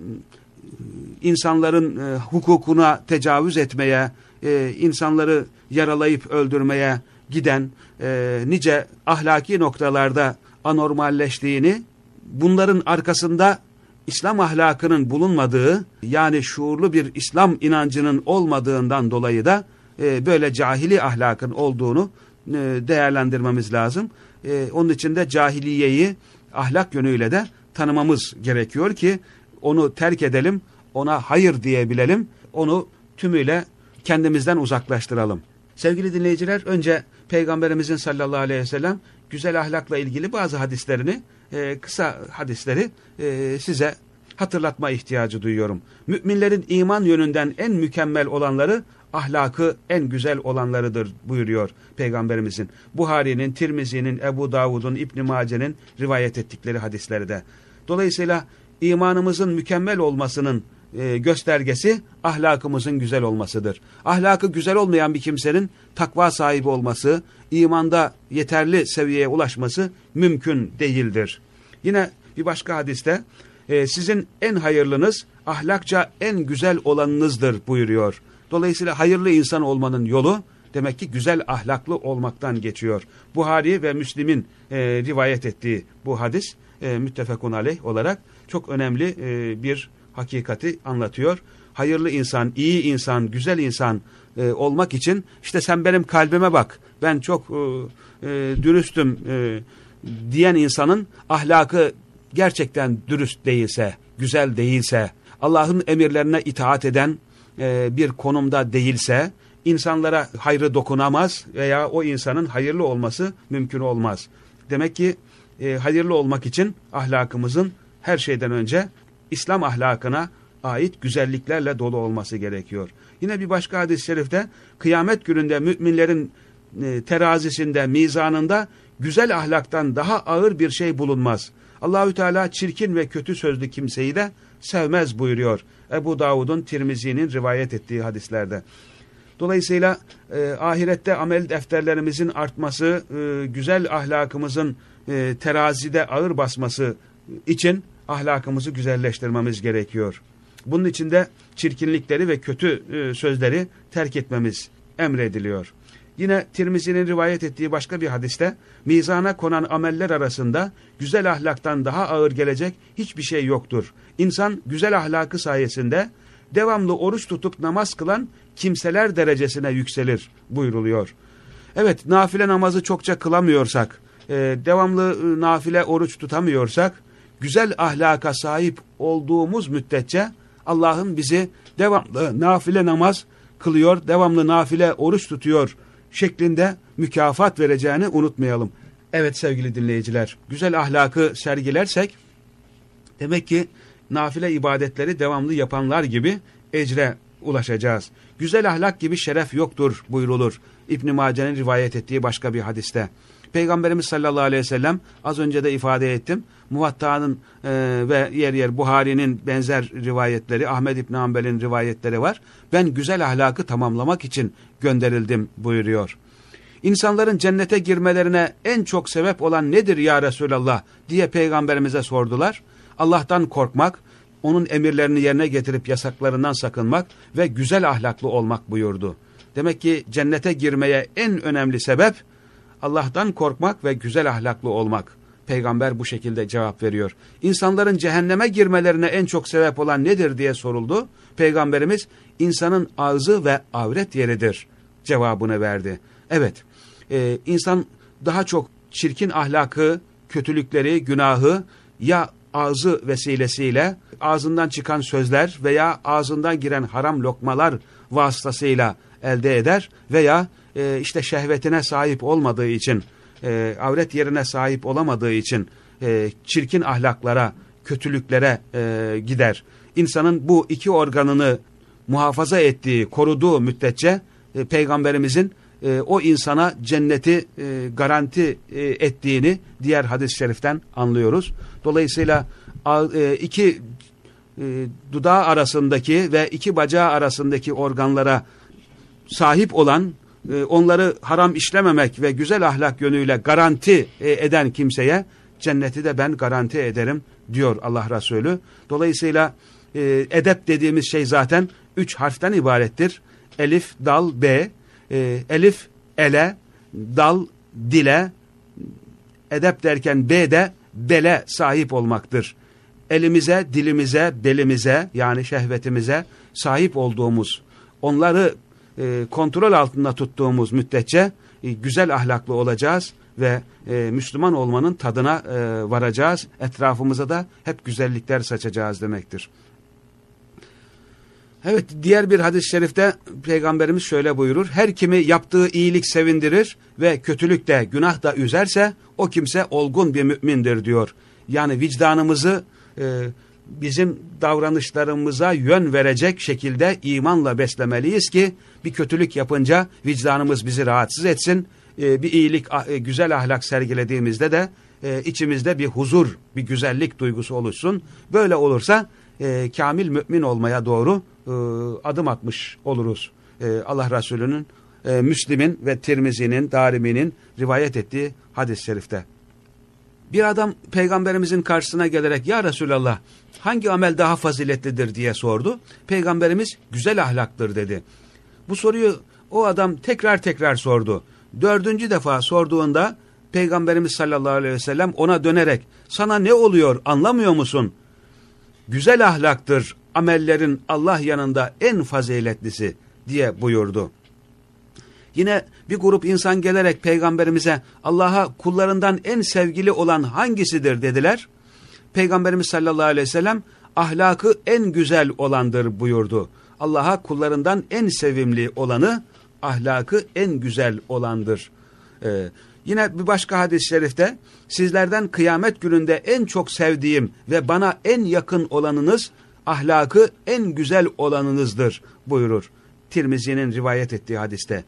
insanların e, hukukuna tecavüz etmeye, e, insanları yaralayıp öldürmeye giden e, nice ahlaki noktalarda anormalleştiğini, bunların arkasında İslam ahlakının bulunmadığı, yani şuurlu bir İslam inancının olmadığından dolayı da e, böyle cahili ahlakın olduğunu e, değerlendirmemiz lazım. E, onun için de cahiliyeyi ahlak yönüyle de tanımamız gerekiyor ki onu terk edelim, ona hayır diyebilelim, onu tümüyle kendimizden uzaklaştıralım. Sevgili dinleyiciler, önce Peygamberimizin sallallahu aleyhi ve sellem güzel ahlakla ilgili bazı hadislerini, e, kısa hadisleri e, size hatırlatma ihtiyacı duyuyorum. Müminlerin iman yönünden en mükemmel olanları, ahlakı en güzel olanlarıdır buyuruyor Peygamberimizin. Buhari'nin, Tirmizi'nin, Ebu Davud'un, İbn-i Mace'nin rivayet ettikleri hadisleri de. Dolayısıyla imanımızın mükemmel olmasının e, göstergesi ahlakımızın güzel olmasıdır. Ahlakı güzel olmayan bir kimsenin takva sahibi olması, imanda yeterli seviyeye ulaşması mümkün değildir. Yine bir başka hadiste e, sizin en hayırlınız ahlakça en güzel olanınızdır buyuruyor. Dolayısıyla hayırlı insan olmanın yolu demek ki güzel ahlaklı olmaktan geçiyor. Buhari ve Müslim'in e, rivayet ettiği bu hadis e, müttefekun aleyh olarak çok önemli e, bir hakikati anlatıyor. Hayırlı insan, iyi insan, güzel insan e, olmak için işte sen benim kalbime bak, ben çok e, e, dürüstüm e, diyen insanın ahlakı gerçekten dürüst değilse, güzel değilse, Allah'ın emirlerine itaat eden e, bir konumda değilse, insanlara hayrı dokunamaz veya o insanın hayırlı olması mümkün olmaz. Demek ki e, hayırlı olmak için ahlakımızın her şeyden önce İslam ahlakına ait güzelliklerle dolu olması gerekiyor. Yine bir başka hadis-i şerifte kıyamet gününde müminlerin e, terazisinde, mizanında güzel ahlaktan daha ağır bir şey bulunmaz. Allahü Teala çirkin ve kötü sözlü kimseyi de sevmez buyuruyor Ebu Davud'un, Tirmizi'nin rivayet ettiği hadislerde. Dolayısıyla e, ahirette amel defterlerimizin artması, e, güzel ahlakımızın e, terazide ağır basması için ahlakımızı güzelleştirmemiz gerekiyor. Bunun için de çirkinlikleri ve kötü e, sözleri terk etmemiz emrediliyor. Yine Tirmizi'nin rivayet ettiği başka bir hadiste, mizana konan ameller arasında güzel ahlaktan daha ağır gelecek hiçbir şey yoktur. İnsan güzel ahlakı sayesinde devamlı oruç tutup namaz kılan kimseler derecesine yükselir buyruluyor. Evet, nafile namazı çokça kılamıyorsak, e, devamlı e, nafile oruç tutamıyorsak, güzel ahlaka sahip olduğumuz müddetçe Allah'ın bizi devamlı nafile namaz kılıyor, devamlı nafile oruç tutuyor şeklinde mükafat vereceğini unutmayalım. Evet sevgili dinleyiciler, güzel ahlakı sergilersek demek ki nafile ibadetleri devamlı yapanlar gibi ecre ulaşacağız. Güzel ahlak gibi şeref yoktur buyrulur İbn-i Mace'nin rivayet ettiği başka bir hadiste. Peygamberimiz sallallahu aleyhi ve sellem, az önce de ifade ettim, Muvatta'nın e, ve yer yer Buhari'nin benzer rivayetleri, Ahmed İbn Hanbel'in rivayetleri var. Ben güzel ahlakı tamamlamak için gönderildim buyuruyor. İnsanların cennete girmelerine en çok sebep olan nedir ya Resulallah diye Peygamberimize sordular. Allah'tan korkmak, onun emirlerini yerine getirip yasaklarından sakınmak ve güzel ahlaklı olmak buyurdu. Demek ki cennete girmeye en önemli sebep Allah'tan korkmak ve güzel ahlaklı olmak. Peygamber bu şekilde cevap veriyor. İnsanların cehenneme girmelerine en çok sebep olan nedir diye soruldu. Peygamberimiz insanın ağzı ve avret yeridir cevabını verdi. Evet, e, insan daha çok çirkin ahlakı, kötülükleri, günahı ya ağzı vesilesiyle, ağzından çıkan sözler veya ağzından giren haram lokmalar vasıtasıyla elde eder veya e, işte şehvetine sahip olmadığı için, e, avret yerine sahip olamadığı için e, çirkin ahlaklara, kötülüklere e, gider. İnsanın bu iki organını muhafaza ettiği, koruduğu müddetçe e, Peygamberimizin e, o insana cenneti e, garanti e, ettiğini diğer hadis-i şeriften anlıyoruz. Dolayısıyla e, iki e, dudağı arasındaki ve iki bacağı arasındaki organlara sahip olan, e, onları haram işlememek ve güzel ahlak yönüyle garanti e, eden kimseye cenneti de ben garanti ederim diyor Allah Resulü. Dolayısıyla e, edep dediğimiz şey zaten üç harften ibarettir. Elif, dal, be. E, elif, ele, dal, dile. Edep derken be de bele sahip olmaktır. Elimize, dilimize, belimize yani şehvetimize sahip olduğumuz, onları e, kontrol altında tuttuğumuz müddetçe e, güzel ahlaklı olacağız ve e, Müslüman olmanın tadına e, varacağız. Etrafımıza da hep güzellikler saçacağız demektir. Evet, diğer bir hadis-i şerifte Peygamberimiz şöyle buyurur. Her kimi yaptığı iyilik sevindirir ve kötülük de günah da üzerse o kimse olgun bir mümindir diyor. Yani vicdanımızı e, bizim davranışlarımıza yön verecek şekilde imanla beslemeliyiz ki bir kötülük yapınca vicdanımız bizi rahatsız etsin. E, bir iyilik, e, güzel ahlak sergilediğimizde de e, içimizde bir huzur, bir güzellik duygusu oluşsun. Böyle olursa e, kamil mümin olmaya doğru e, adım atmış oluruz. E, Allah Resulü'nün, e, Müslim'in ve Tirmizi'nin, Darimi'nin rivayet ettiği hadis-i şerifte. Bir adam Peygamberimizin karşısına gelerek ya Resulallah hangi amel daha faziletlidir diye sordu. Peygamberimiz güzel ahlaktır dedi. Bu soruyu o adam tekrar tekrar sordu. Dördüncü defa sorduğunda Peygamberimiz sallallahu aleyhi ve sellem ona dönerek sana ne oluyor anlamıyor musun? Güzel ahlaktır amellerin Allah yanında en faziletlisi diye buyurdu. Yine bir grup insan gelerek Peygamberimize Allah'a kullarından en sevgili olan hangisidir dediler. Peygamberimiz sallallahu aleyhi ve sellem ahlakı en güzel olandır buyurdu. Allah'a kullarından en sevimli olanı ahlakı en güzel olandır. Ee, yine bir başka hadis-i şerifte sizlerden kıyamet gününde en çok sevdiğim ve bana en yakın olanınız ahlakı en güzel olanınızdır buyurur. Tirmizi'nin rivayet ettiği hadiste.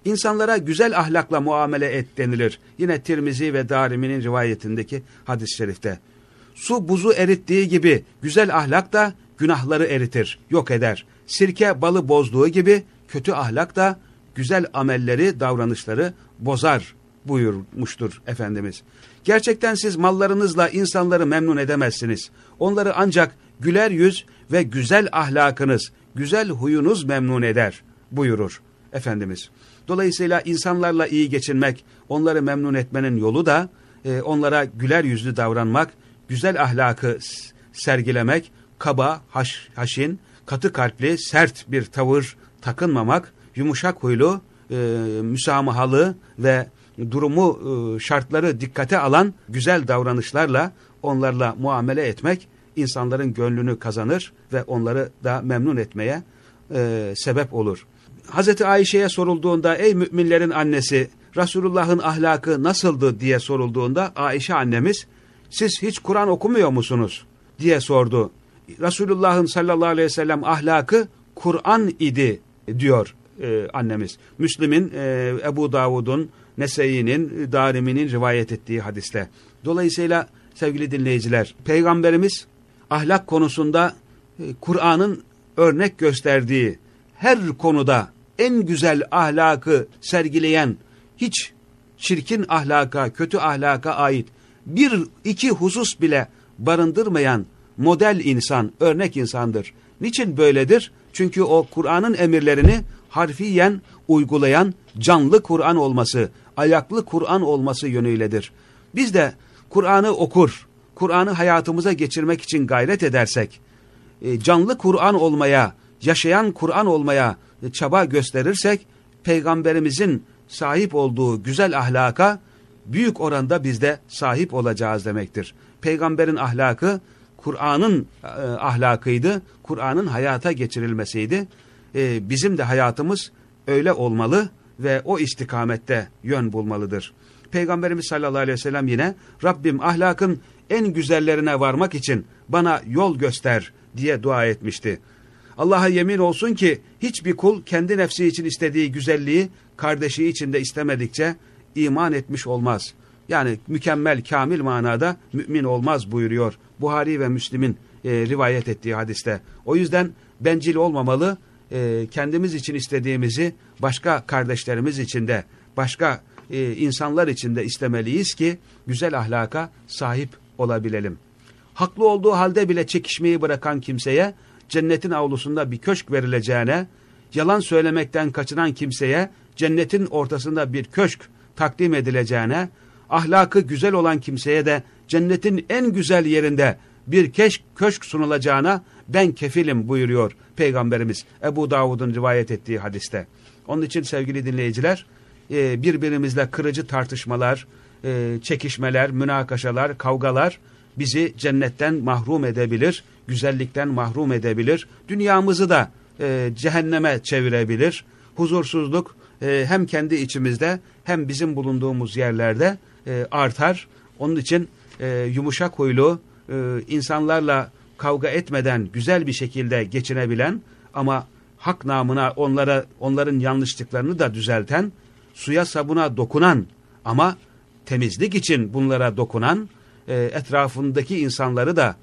İnsanlara güzel ahlakla muamele et denilir. Yine Tirmizi ve Darimi'nin rivayetindeki hadis-i şerifte. Su buzu erittiği gibi güzel ahlak da günahları eritir, yok eder. Sirke balı bozduğu gibi kötü ahlak da güzel amelleri, davranışları bozar buyurmuştur Efendimiz. Gerçekten siz mallarınızla insanları memnun edemezsiniz. Onları ancak güler yüz ve güzel ahlakınız, güzel huyunuz memnun eder buyurur Efendimiz. Dolayısıyla insanlarla iyi geçinmek, onları memnun etmenin yolu da e, onlara güler yüzlü davranmak, güzel ahlakı sergilemek, kaba, haş, haşin, katı kalpli, sert bir tavır takınmamak, yumuşak huylu, e, müsamahalı ve durumu, e, şartları dikkate alan güzel davranışlarla onlarla muamele etmek, insanların gönlünü kazanır ve onları da memnun etmeye e, sebep olur. Hazreti Ayşe'ye sorulduğunda, ey müminlerin annesi, Resulullah'ın ahlakı nasıldı diye sorulduğunda, Ayşe annemiz, siz hiç Kur'an okumuyor musunuz diye sordu. Resulullah'ın sallallahu aleyhi ve sellem ahlakı Kur'an idi diyor e, annemiz. Müslim'in, e, Ebu Davud'un, Nese'inin, Darimi'nin rivayet ettiği hadiste. Dolayısıyla sevgili dinleyiciler, Peygamberimiz ahlak konusunda e, Kur'an'ın örnek gösterdiği her konuda en güzel ahlakı sergileyen, hiç çirkin ahlaka, kötü ahlaka ait bir iki husus bile barındırmayan model insan, örnek insandır. Niçin böyledir? Çünkü o Kur'an'ın emirlerini harfiyen uygulayan canlı Kur'an olması, ayaklı Kur'an olması yönüyledir. Biz de Kur'an'ı okur, Kur'an'ı hayatımıza geçirmek için gayret edersek, canlı Kur'an olmaya, yaşayan Kur'an olmaya çaba gösterirsek, Peygamberimizin sahip olduğu güzel ahlaka büyük oranda biz de sahip olacağız demektir. Peygamberin ahlakı Kur'an'ın e, ahlakıydı, Kur'an'ın hayata geçirilmesiydi. E, bizim de hayatımız öyle olmalı ve o istikamette yön bulmalıdır. Peygamberimiz sallallahu aleyhi ve sellem yine, Rabbim ahlakın en güzellerine varmak için bana yol göster diye dua etmişti. Allah'a yemin olsun ki hiçbir kul kendi nefsi için istediği güzelliği kardeşi için de istemedikçe iman etmiş olmaz. Yani mükemmel, kamil manada mümin olmaz buyuruyor Buhari ve Müslim'in e, rivayet ettiği hadiste. O yüzden bencil olmamalı, e, kendimiz için istediğimizi başka kardeşlerimiz için de, başka e, insanlar için de istemeliyiz ki güzel ahlaka sahip olabilelim. Haklı olduğu halde bile çekişmeyi bırakan kimseye cennetin avlusunda bir köşk verileceğine, yalan söylemekten kaçınan kimseye cennetin ortasında bir köşk takdim edileceğine, ahlakı güzel olan kimseye de cennetin en güzel yerinde bir keşk, köşk sunulacağına ben kefilim buyuruyor Peygamberimiz Ebu Davud'un rivayet ettiği hadiste. Onun için sevgili dinleyiciler, birbirimizle kırıcı tartışmalar, çekişmeler, münakaşalar, kavgalar bizi cennetten mahrum edebilir, güzellikten mahrum edebilir, dünyamızı da cehenneme çevirebilir. Huzursuzluk hem kendi içimizde hem bizim bulunduğumuz yerlerde artar. Onun için yumuşak huylu, insanlarla kavga etmeden güzel bir şekilde geçinebilen ama hak namına onlara onların yanlışlıklarını da düzelten, suya sabuna dokunan ama temizlik için bunlara dokunan, etrafındaki insanları da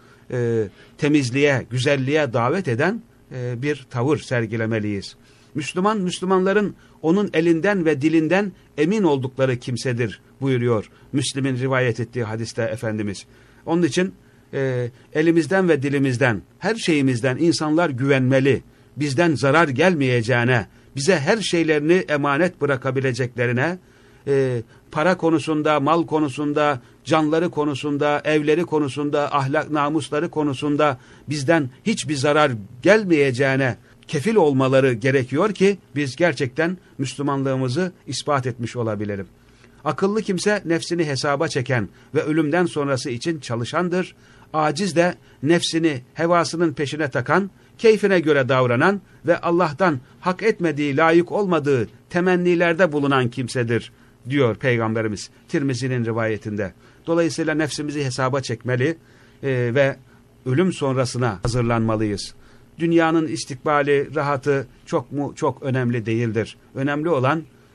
temizliğe, güzelliğe davet eden bir tavır sergilemeliyiz. Müslüman, Müslümanların onun elinden ve dilinden emin oldukları kimsedir buyuruyor Müslim'in rivayet ettiği hadiste Efendimiz. Onun için e, elimizden ve dilimizden, her şeyimizden insanlar güvenmeli, bizden zarar gelmeyeceğine, bize her şeylerini emanet bırakabileceklerine, e, para konusunda, mal konusunda, canları konusunda, evleri konusunda, ahlak namusları konusunda bizden hiçbir zarar gelmeyeceğine kefil olmaları gerekiyor ki biz gerçekten Müslümanlığımızı ispat etmiş olabilelim. Akıllı kimse nefsini hesaba çeken ve ölümden sonrası için çalışandır. Aciz de nefsini hevasının peşine takan, keyfine göre davranan ve Allah'tan hak etmediği, layık olmadığı temennilerde bulunan kimsedir diyor Peygamberimiz Tirmizi'nin rivayetinde. Dolayısıyla nefsimizi hesaba çekmeli e, ve ölüm sonrasına hazırlanmalıyız. Dünyanın istikbali, rahatı çok mu çok önemli değildir. Önemli olan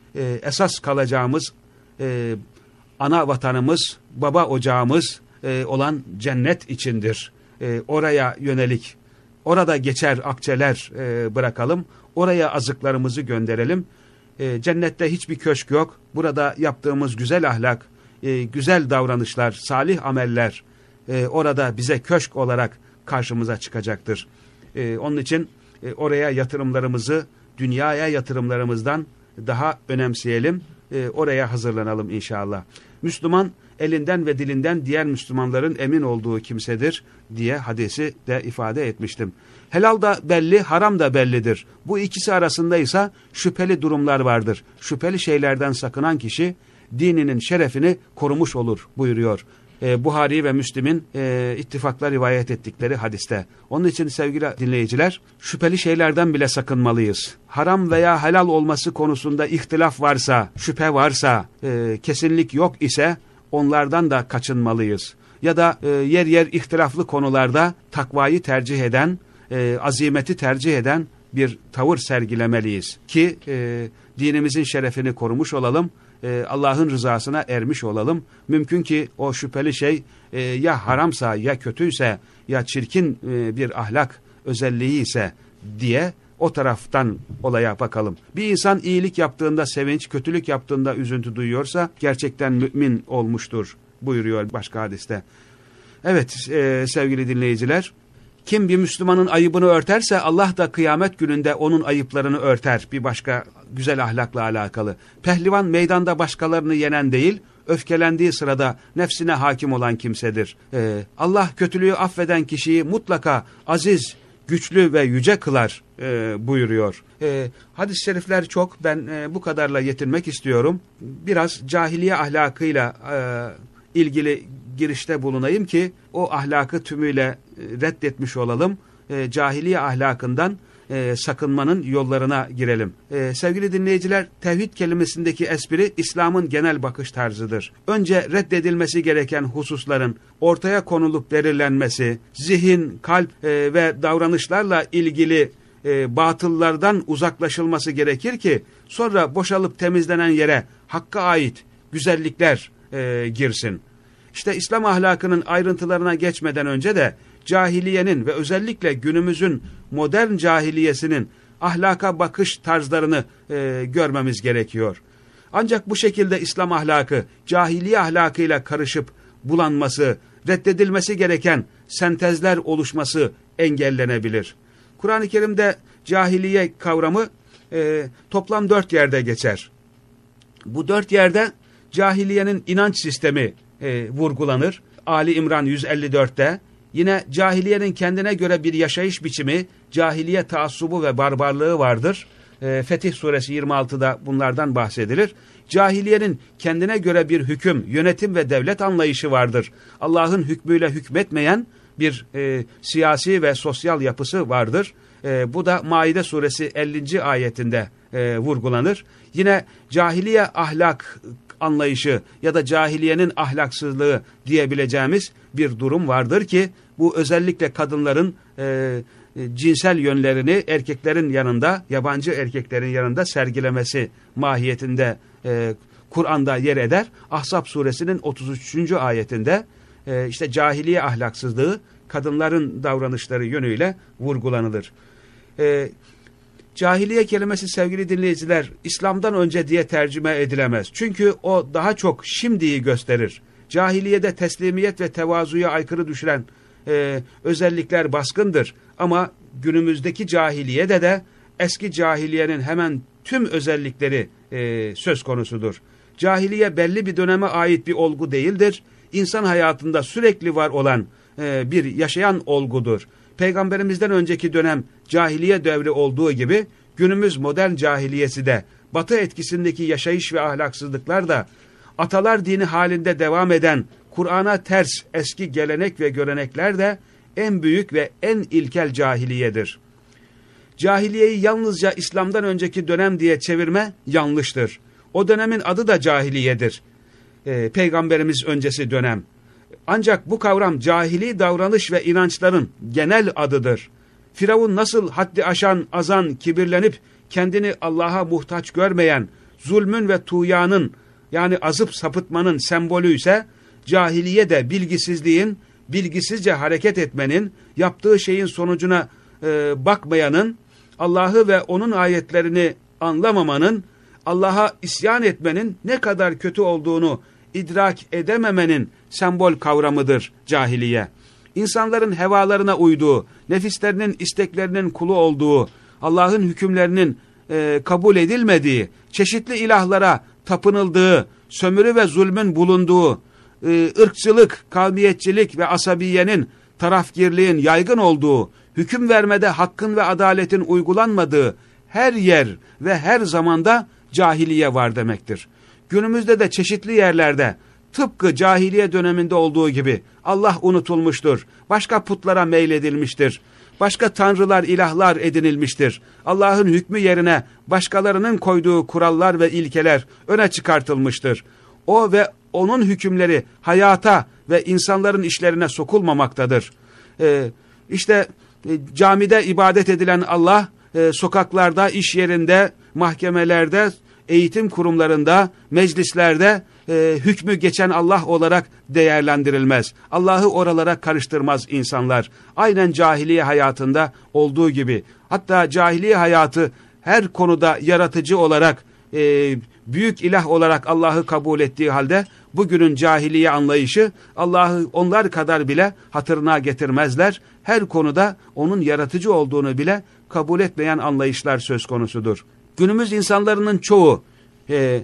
e, esas kalacağımız e, ana vatanımız, baba ocağımız e, olan cennet içindir. E, oraya yönelik, orada geçer akçeler e, bırakalım, oraya azıklarımızı gönderelim. E, cennette hiçbir köşk yok. Burada yaptığımız güzel ahlak, e, güzel davranışlar, salih ameller e, orada bize köşk olarak karşımıza çıkacaktır. E, onun için e, oraya yatırımlarımızı, dünyaya yatırımlarımızdan daha önemseyelim. E, oraya hazırlanalım inşallah. Müslüman elinden ve dilinden diğer Müslümanların emin olduğu kimsedir diye hadisi de ifade etmiştim. Helal da belli, haram da bellidir. Bu ikisi arasında ise şüpheli durumlar vardır. Şüpheli şeylerden sakınan kişi dininin şerefini korumuş olur buyuruyor. E, Buhari ve Müslim'in e, ittifakla rivayet ettikleri hadiste. Onun için sevgili dinleyiciler, şüpheli şeylerden bile sakınmalıyız. Haram veya helal olması konusunda ihtilaf varsa, şüphe varsa, e, kesinlik yok ise onlardan da kaçınmalıyız. Ya da e, yer yer ihtilaflı konularda takvayı tercih eden, e, azimeti tercih eden bir tavır sergilemeliyiz. Ki e, dinimizin şerefini korumuş olalım, e, Allah'ın rızasına ermiş olalım. Mümkün ki o şüpheli şey e, ya haramsa, ya kötüyse, ya çirkin e, bir ahlak özelliği ise diye o taraftan olaya bakalım. Bir insan iyilik yaptığında sevinç, kötülük yaptığında üzüntü duyuyorsa gerçekten mümin olmuştur buyuruyor başka hadiste. Evet e, sevgili dinleyiciler, kim bir Müslümanın ayıbını örterse Allah da kıyamet gününde onun ayıplarını örter. Bir başka güzel ahlakla alakalı. Pehlivan meydanda başkalarını yenen değil, öfkelendiği sırada nefsine hakim olan kimsedir. Ee, Allah kötülüğü affeden kişiyi mutlaka aziz, güçlü ve yüce kılar e, buyuruyor. E, hadis-i şerifler çok, ben e, bu kadarla yetinmek istiyorum. Biraz cahiliye ahlakıyla e, ilgili girişte bulunayım ki o ahlakı tümüyle reddetmiş olalım. E, cahiliye ahlakından e, sakınmanın yollarına girelim. E, sevgili dinleyiciler, tevhid kelimesindeki espri İslam'ın genel bakış tarzıdır. Önce reddedilmesi gereken hususların ortaya konulup belirlenmesi, zihin, kalp e, ve davranışlarla ilgili e, batıllardan uzaklaşılması gerekir ki sonra boşalıp temizlenen yere Hakk'a ait güzellikler e, girsin. İşte İslam ahlakının ayrıntılarına geçmeden önce de cahiliyenin ve özellikle günümüzün modern cahiliyesinin ahlaka bakış tarzlarını e, görmemiz gerekiyor. Ancak bu şekilde İslam ahlakı cahiliye ahlakıyla karışıp bulanması, reddedilmesi gereken sentezler oluşması engellenebilir. Kur'an-ı Kerim'de cahiliye kavramı e, toplam dört yerde geçer. Bu dört yerde cahiliyenin inanç sistemi e, vurgulanır. Ali İmran yüz elli dörtte yine cahiliyenin kendine göre bir yaşayış biçimi, cahiliye taassubu ve barbarlığı vardır. E, Fetih suresi yirmi altıda bunlardan bahsedilir. Cahiliyenin kendine göre bir hüküm, yönetim ve devlet anlayışı vardır. Allah'ın hükmüyle hükmetmeyen bir e, siyasi ve sosyal yapısı vardır. E, bu da Maide suresi ellinci ayetinde e, vurgulanır. Yine cahiliye ahlak anlayışı ya da cahiliyenin ahlaksızlığı diyebileceğimiz bir durum vardır ki bu özellikle kadınların e, cinsel yönlerini erkeklerin yanında, yabancı erkeklerin yanında sergilemesi mahiyetinde e, Kur'an'da yer eder. Ahzab suresinin otuz üçüncü ayetinde e, işte cahiliye ahlaksızlığı kadınların davranışları yönüyle vurgulanılır. E, Cahiliye kelimesi sevgili dinleyiciler İslam'dan önce diye tercüme edilemez. Çünkü o daha çok şimdiyi gösterir. Cahiliyede teslimiyet ve tevazuya aykırı düşüren e, özellikler baskındır. Ama günümüzdeki cahiliyede de eski cahiliyenin hemen tüm özellikleri e, söz konusudur. Cahiliye belli bir döneme ait bir olgu değildir. İnsan hayatında sürekli var olan e, bir yaşayan olgudur. Peygamberimizden önceki dönem cahiliye devri olduğu gibi günümüz modern cahiliyesi de Batı etkisindeki yaşayış ve ahlaksızlıklar da atalar dini halinde devam eden Kur'an'a ters eski gelenek ve görenekler de en büyük ve en ilkel cahiliyedir. Cahiliyeyi yalnızca İslam'dan önceki dönem diye çevirme yanlıştır. O dönemin adı da cahiliyedir. Ee, Peygamberimiz öncesi dönem. Ancak bu kavram cahili davranış ve inançların genel adıdır. Firavun nasıl haddi aşan, azan, kibirlenip kendini Allah'a muhtaç görmeyen, zulmün ve tuğyanın yani azıp sapıtmanın sembolü ise cahiliye de bilgisizliğin, bilgisizce hareket etmenin, yaptığı şeyin sonucuna e, bakmayanın, Allah'ı ve onun ayetlerini anlamamanın, Allah'a isyan etmenin ne kadar kötü olduğunu idrak edememenin sembol kavramıdır cahiliye. İnsanların hevalarına uyduğu, nefislerinin isteklerinin kulu olduğu, Allah'ın hükümlerinin e, kabul edilmediği, çeşitli ilahlara tapınıldığı, sömürü ve zulmün bulunduğu, e, ırkçılık, kavmiyetçilik ve asabiyenin, tarafgirliğin yaygın olduğu, hüküm vermede hakkın ve adaletin uygulanmadığı her yer ve her zamanda cahiliye var demektir. Günümüzde de çeşitli yerlerde tıpkı cahiliye döneminde olduğu gibi Allah unutulmuştur, başka putlara meyledilmiştir, başka tanrılar, ilahlar edinilmiştir. Allah'ın hükmü yerine başkalarının koyduğu kurallar ve ilkeler öne çıkartılmıştır. O ve onun hükümleri hayata ve insanların işlerine sokulmamaktadır. Ee, işte e, camide ibadet edilen Allah, e, sokaklarda, iş yerinde, mahkemelerde, eğitim kurumlarında, meclislerde e, hükmü geçen Allah olarak değerlendirilmez. Allah'ı oralara karıştırmaz insanlar. Aynen cahiliye hayatında olduğu gibi. Hatta cahiliye hayatı her konuda yaratıcı olarak, e, büyük ilah olarak Allah'ı kabul ettiği halde bugünün cahiliye anlayışı Allah'ı onlar kadar bile hatırına getirmezler. Her konuda onun yaratıcı olduğunu bile kabul etmeyen anlayışlar söz konusudur. Günümüz insanların çoğu e,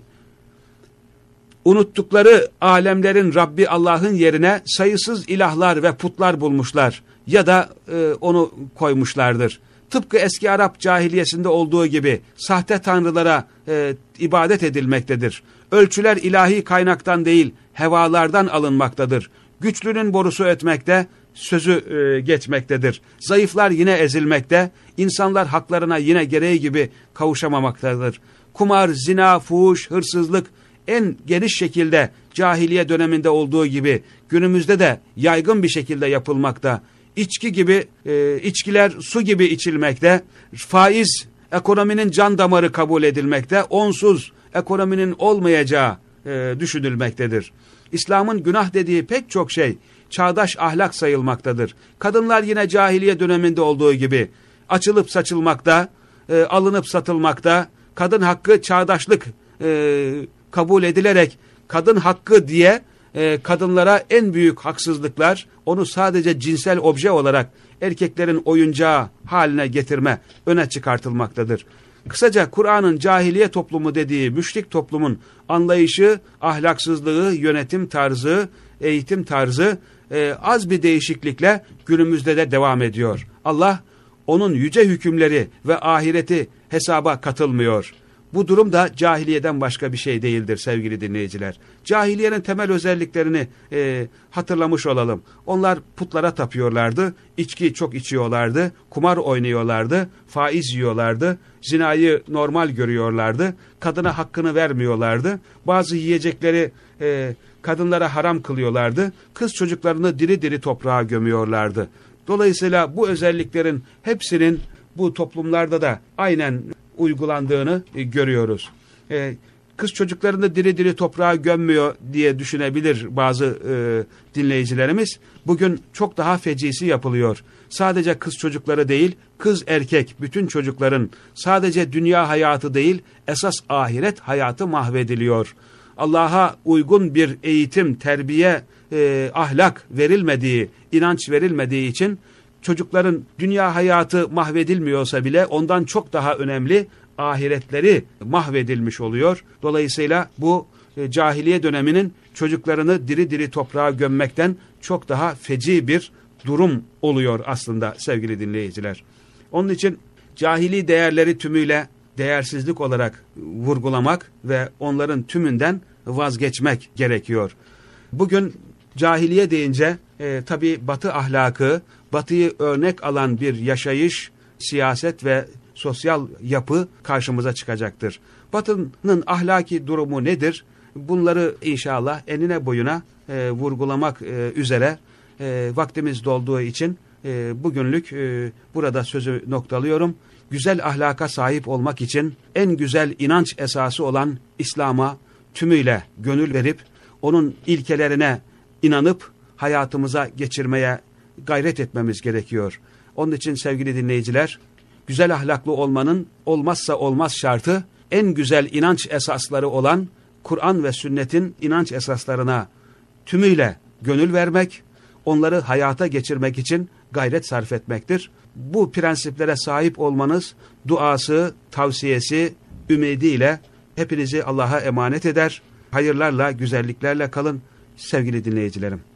unuttukları alemlerin Rabbi Allah'ın yerine sayısız ilahlar ve putlar bulmuşlar ya da e, onu koymuşlardır. Tıpkı eski Arap cahiliyesinde olduğu gibi sahte tanrılara e, ibadet edilmektedir. Ölçüler ilahi kaynaktan değil, hevalardan alınmaktadır. Güçlünün borusu ötmekte, sözü e, geçmektedir. Zayıflar yine ezilmekte, insanlar haklarına yine gereği gibi kavuşamamaktadır. Kumar, zina, fuhuş, hırsızlık en geniş şekilde cahiliye döneminde olduğu gibi günümüzde de yaygın bir şekilde yapılmakta. İçki gibi, e, içkiler su gibi içilmekte, faiz ekonominin can damarı kabul edilmekte, onsuz ekonominin olmayacağı e, düşünülmektedir. İslam'ın günah dediği pek çok şey çağdaş ahlak sayılmaktadır. Kadınlar yine cahiliye döneminde olduğu gibi açılıp saçılmakta, e, alınıp satılmakta, kadın hakkı çağdaşlık e, kabul edilerek kadın hakkı diye e, kadınlara en büyük haksızlıklar, onu sadece cinsel obje olarak erkeklerin oyuncağı haline getirme öne çıkartılmaktadır. Kısaca Kur'an'ın cahiliye toplumu dediği müşrik toplumun anlayışı, ahlaksızlığı, yönetim tarzı, eğitim tarzı e, az bir değişiklikle günümüzde de devam ediyor. Allah onun yüce hükümleri ve ahireti hesaba katılmıyor. Bu durum da cahiliyeden başka bir şey değildir sevgili dinleyiciler. Cahiliyenin temel özelliklerini e, hatırlamış olalım. Onlar putlara tapıyorlardı, içki çok içiyorlardı, kumar oynuyorlardı, faiz yiyorlardı, zinayı normal görüyorlardı, kadına hakkını vermiyorlardı, bazı yiyecekleri e, kadınlara haram kılıyorlardı, kız çocuklarını diri diri toprağa gömüyorlardı. Dolayısıyla bu özelliklerin hepsinin bu toplumlarda da aynen uygulandığını e, görüyoruz. E, kız çocuklarını diri diri toprağa gömmüyor diye düşünebilir bazı e, dinleyicilerimiz. Bugün çok daha fecisi yapılıyor. Sadece kız çocukları değil, kız erkek bütün çocukların sadece dünya hayatı değil, esas ahiret hayatı mahvediliyor. Allah'a uygun bir eğitim, terbiye, e, ahlak verilmediği, inanç verilmediği için çocukların dünya hayatı mahvedilmiyorsa bile ondan çok daha önemli ahiretleri mahvedilmiş oluyor. Dolayısıyla bu e, cahiliye döneminin çocuklarını diri diri toprağa gömmekten çok daha feci bir durum oluyor aslında sevgili dinleyiciler. Onun için cahili değerleri tümüyle değersizlik olarak vurgulamak ve onların tümünden vazgeçmek gerekiyor. Bugün cahiliye deyince e, tabii Batı ahlakı, Batı'yı örnek alan bir yaşayış, siyaset ve sosyal yapı karşımıza çıkacaktır. Batı'nın ahlaki durumu nedir? Bunları inşallah enine boyuna e, vurgulamak e, üzere e, vaktimiz dolduğu için e, bugünlük e, burada sözü noktalıyorum. güzel ahlaka sahip olmak için en güzel inanç esası olan İslam'a tümüyle gönül verip, onun ilkelerine inanıp hayatımıza geçirmeye gayret etmemiz gerekiyor. Onun için sevgili dinleyiciler, güzel ahlaklı olmanın olmazsa olmaz şartı, en güzel inanç esasları olan Kur'an ve sünnetin inanç esaslarına tümüyle gönül vermek, onları hayata geçirmek için gayret sarf etmektir. Bu prensiplere sahip olmanız duası, tavsiyesi, ümidiyle hepinizi Allah'a emanet eder. Hayırlarla, güzelliklerle kalın sevgili dinleyicilerim.